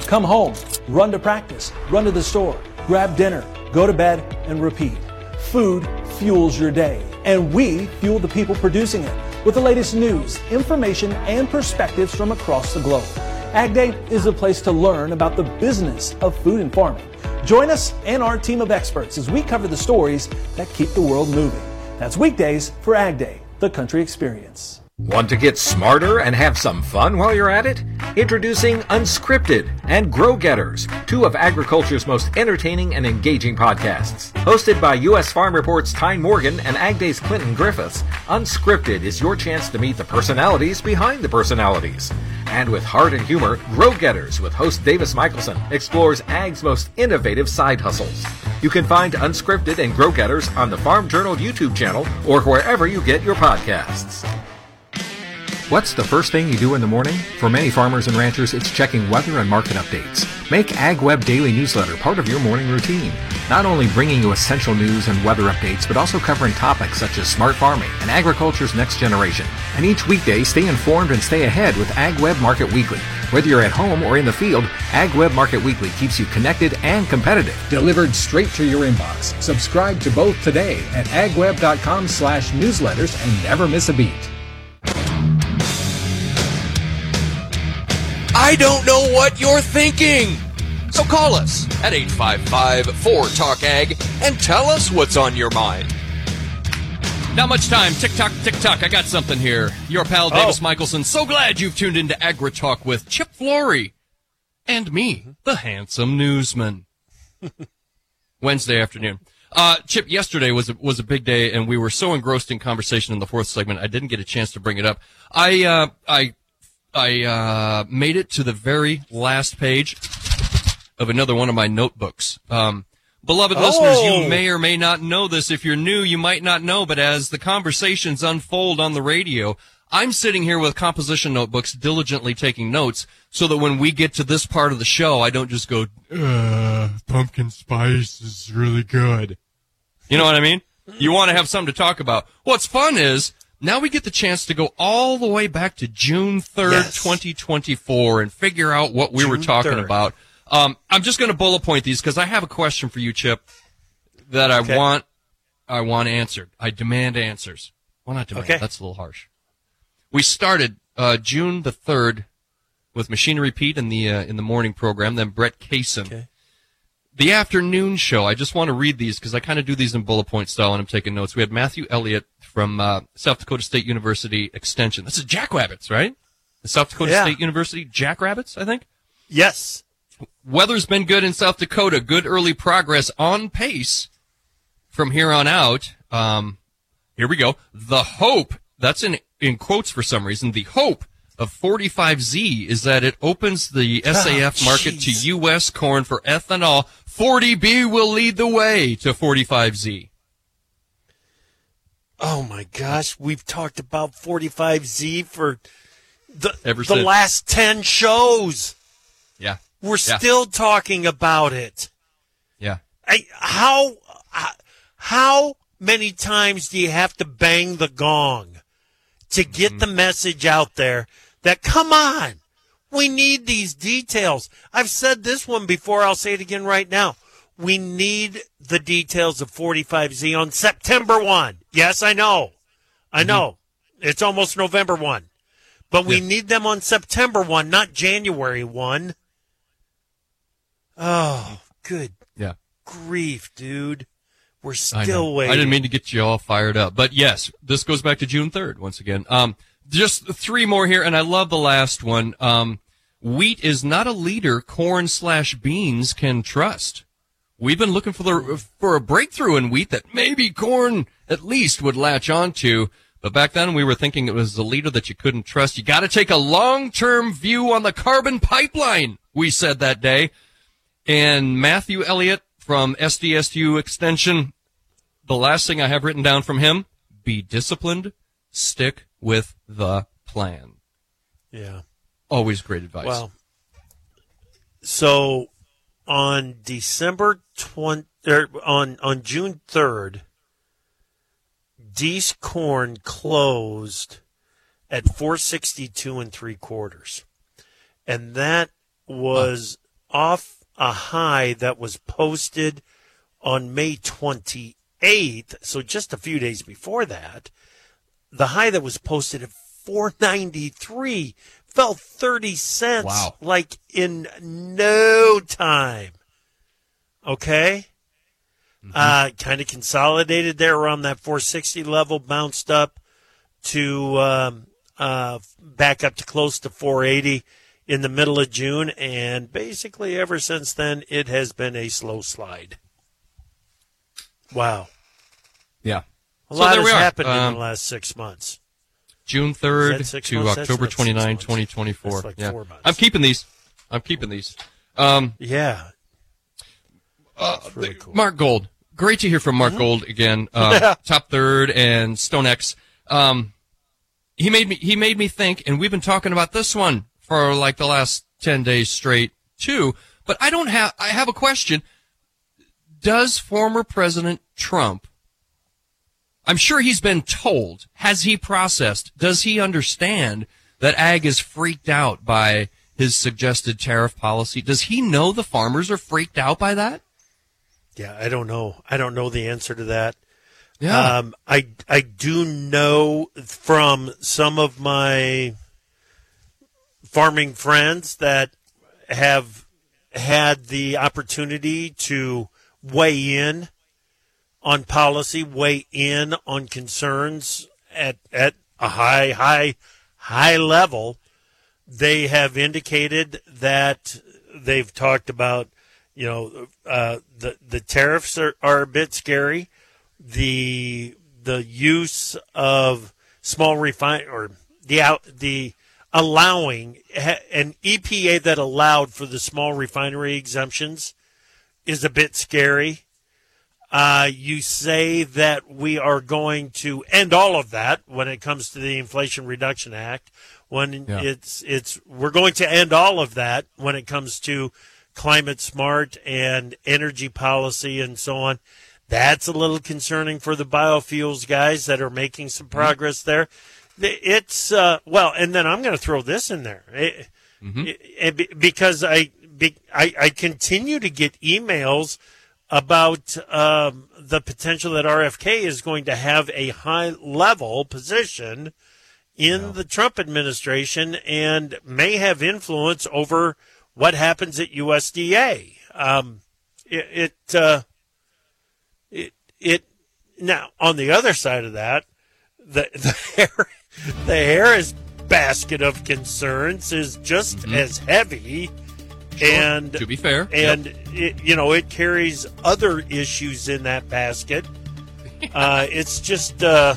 Come home, run to practice, run to the store, grab dinner, go to bed, and repeat. Food fuels your day, and we fuel the people producing it with the latest news, information, and perspectives from across the globe. Ag Day is a place to learn about the business of food and farming. Join us and our team of experts as we cover the stories that keep the world moving. That's weekdays for Ag Day, the country experience. Want to get smarter and have some fun while you're at it? Introducing Unscripted and Grow Getters, two of agriculture's most entertaining and engaging podcasts. Hosted by U S Farm Report's Tyne Morgan and Ag Day's Clinton Griffiths, Unscripted is your chance to meet the personalities behind the personalities. And with heart and humor, Grow Getters with host Davis Michelson explores Ag's most innovative side hustles. You can find Unscripted and Grow Getters on the Farm Journal YouTube channel or wherever you get your podcasts. What's the first thing you do in the morning? For many farmers and ranchers, it's checking weather and market updates. Make AgWeb Daily Newsletter part of your morning routine. Not only bringing you essential news and weather updates, but also covering topics such as smart farming and agriculture's next generation. And each weekday, stay informed and stay ahead with AgWeb Market Weekly. Whether you're at home or in the field, AgWeb Market Weekly keeps you connected and competitive. Delivered straight to your inbox. Subscribe to both today at agweb.com slash newsletters and never miss a beat. I don't know what you're thinking. So call us at eight five five, four, talk ag and tell us what's on your mind. Not much time. Tick-tock, tick-tock. I got something here. Your pal, Davis oh. Michelson. So glad you've tuned into Agri-Talk with Chip Flory and me, the handsome newsman. Wednesday afternoon. Uh, Chip, yesterday was a, was a big day, and we were so engrossed in conversation in the fourth segment, I didn't get a chance to bring it up. I, uh, I... I uh, made it to the very last page of another one of my notebooks. Um, beloved oh. listeners, you may or may not know this. If you're new, you might not know, but as the conversations unfold on the radio, I'm sitting here with composition notebooks, diligently taking notes, so that when we get to this part of the show, I don't just go, uh, pumpkin spice is really good. You know what I mean? You want to have something to talk about. What's fun is, now we get the chance to go all the way back to June third, yes. twenty twenty-four, and figure out what we June were talking third. About. Um, I'm just going to bullet point these because I have a question for you, Chip, that I okay. want I want answered. I demand answers. Well, not demand. Okay. That's a little harsh. We started uh, June the third with Machinery Pete in the uh, in the morning program, then Brett Kaysen. Okay. The afternoon show, I just want to read these because I kind of do these in bullet point style and I'm taking notes. We had Matthew Elliott from uh, South Dakota State University Extension. This is Jackrabbits, right? The South Dakota yeah. State University Jackrabbits, I think? Yes. Weather's been good in South Dakota. Good early progress on pace from here on out. Um, here we go. The hope, that's in, in quotes for some reason, the hope of forty-five Z is that it opens the S A F oh, market to U S corn for ethanol. forty B will lead the way to forty-five Z. Oh, my gosh. We've talked about forty-five Z for the, Ever the since. last ten shows. Yeah. We're yeah. still talking about it. Yeah. I, how, how many times do you have to bang the gong to get mm-hmm. the message out there that, come on, we need these details? I've said this one before. I'll say it again right now. We need the details of forty-five Z on September first. Yes, I know. I mm-hmm. know. It's almost November first. But we yeah. need them on September first, not January first. Oh, good yeah. grief, dude. We're still I waiting. I didn't mean to get you all fired up. But, yes, this goes back to June third once again. Um, just three more here, and I love the last one. Um, wheat is not a leader corn slash beans can trust. We've been looking for the for a breakthrough in wheat that maybe corn at least would latch onto. But back then we were thinking it was a leader that you couldn't trust. You got to take a long-term view on the carbon pipeline, we said that day. And Matthew Elliott from S D S U Extension, the last thing I have written down from him, be disciplined, stick with the plan. Yeah. Always great advice. Well, so on December twentieth, er, on, on June third, Deese corn closed at four sixty-two and three quarters. And that was off a high that was posted on May twenty-eighth, so just a few days before that. The high that was posted at four ninety-three fell thirty cents, wow. like in no time. Okay? Mm-hmm. Uh, kind of consolidated there around that four sixty level, bounced up to um, uh, back up to close to four eighty in the middle of June, and basically ever since then, it has been a slow slide. Wow. Yeah. A so lot there has we are. happened um, in the last six months. June third to months? October twenty-ninth, twenty twenty-four. That's like yeah. four months. I'm keeping these. I'm keeping these. Um, yeah. Uh, really cool. Mark Gold. Great to hear from Mark Mm-hmm. Gold again. Uh, Top Third and StoneX. Um, he made me, he made me think, and we've been talking about this one for like the last ten days straight too, but I don't have, I have a question. Does former President Trump, I'm sure he's been told, has he processed, does he understand that ag is freaked out by his suggested tariff policy? Does he know the farmers are freaked out by that? Yeah, I don't know. I don't know the answer to that. Yeah. Um, I, I do know from some of my farming friends that have had the opportunity to weigh in on policy, weigh in on concerns at, at a high, high, high level. They have indicated that they've talked about, you know, uh, the, the tariffs are, are a bit scary. The, the use of small refine or the out, the allowing an E P A that allowed for the small refinery exemptions is a bit scary. Uh, you say that we are going to end all of that when it comes to the Inflation Reduction Act. When yeah. it's it's we're going to end all of that when it comes to climate smart and energy policy and so on. That's a little concerning for the biofuels guys that are making some progress there. It's uh, well, and then I'm going to throw this in there it, mm-hmm. it, it, because I, be, I I continue to get emails about um, the potential that R F K is going to have a high-level position in yeah. the Trump administration and may have influence over what happens at U S D A. Um, it it, uh, it it now on the other side of that, the the, Har- the Harris basket of concerns is just mm-hmm. as heavy. Sure. And to be fair, and yep. it, you know, it carries other issues in that basket. uh, it's just uh,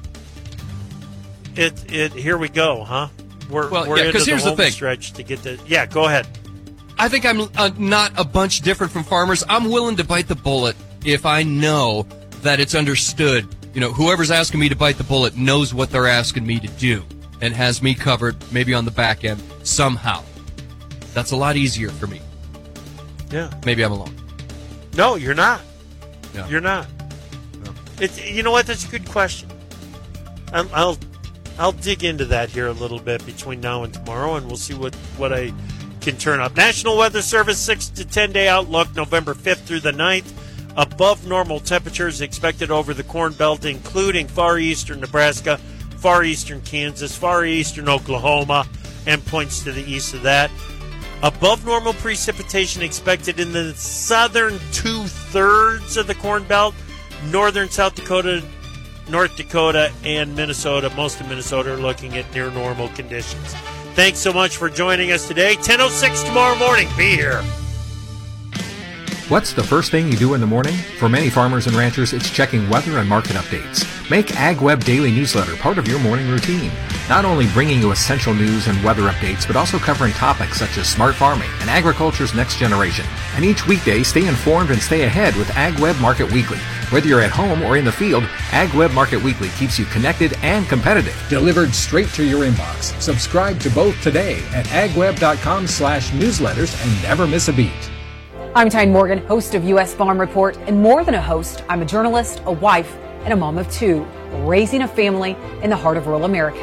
it it. Here we go, huh? We're well, we're yeah, into the here's home the thing. stretch to get the. Yeah, go ahead. I think I'm uh, not a bunch different from farmers. I'm willing to bite the bullet if I know that it's understood. You know, whoever's asking me to bite the bullet knows what they're asking me to do and has me covered, maybe on the back end somehow. That's a lot easier for me. Yeah. Maybe I'm alone. No, you're not. Yeah. You're not. No. It's, you know what? That's a good question. I'll, I'll I'll dig into that here a little bit between now and tomorrow, and we'll see what, what I can turn up. National Weather Service six to ten day outlook, November fifth through the ninth. Above normal temperatures expected over the Corn Belt, including far eastern Nebraska, far eastern Kansas, far eastern Oklahoma, and points to the east of that. Above normal precipitation expected in the southern two-thirds of the Corn Belt, northern South Dakota, North Dakota, and Minnesota. Most of Minnesota are looking at near normal conditions. Thanks so much for joining us today. ten oh six tomorrow morning. Be here. What's the first thing you do in the morning? For many farmers and ranchers, it's checking weather and market updates. Make AgWeb Daily Newsletter part of your morning routine. Not only bringing you essential news and weather updates, but also covering topics such as smart farming and agriculture's next generation. And each weekday, stay informed and stay ahead with AgWeb Market Weekly. Whether you're at home or in the field, AgWeb Market Weekly keeps you connected and competitive. Delivered straight to your inbox. Subscribe to both today at agweb.com slash newsletters and never miss a beat. I'm Tyne Morgan, host of U S Farm Report, and more than a host, I'm a journalist, a wife, and a mom of two, raising a family in the heart of rural America.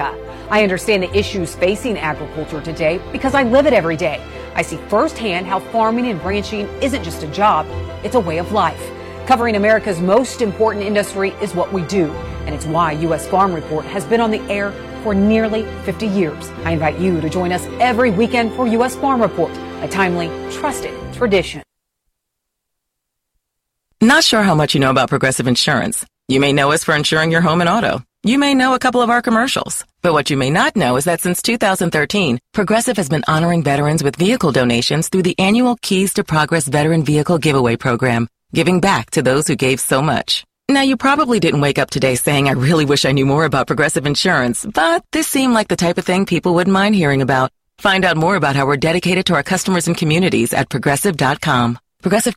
I understand the issues facing agriculture today because I live it every day. I see firsthand how farming and ranching isn't just a job, it's a way of life. Covering America's most important industry is what we do, and it's why U S Farm Report has been on the air for nearly fifty years. I invite you to join us every weekend for U S Farm Report, a timely, trusted tradition. Not sure how much you know about Progressive Insurance. You may know us for insuring your home and auto. You may know a couple of our commercials. But what you may not know is that since two thousand thirteen, Progressive has been honoring veterans with vehicle donations through the annual Keys to Progress Veteran Vehicle Giveaway Program, giving back to those who gave so much. Now, you probably didn't wake up today saying, I really wish I knew more about Progressive Insurance, but this seemed like the type of thing people wouldn't mind hearing about. Find out more about how we're dedicated to our customers and communities at progressive dot com. Progressive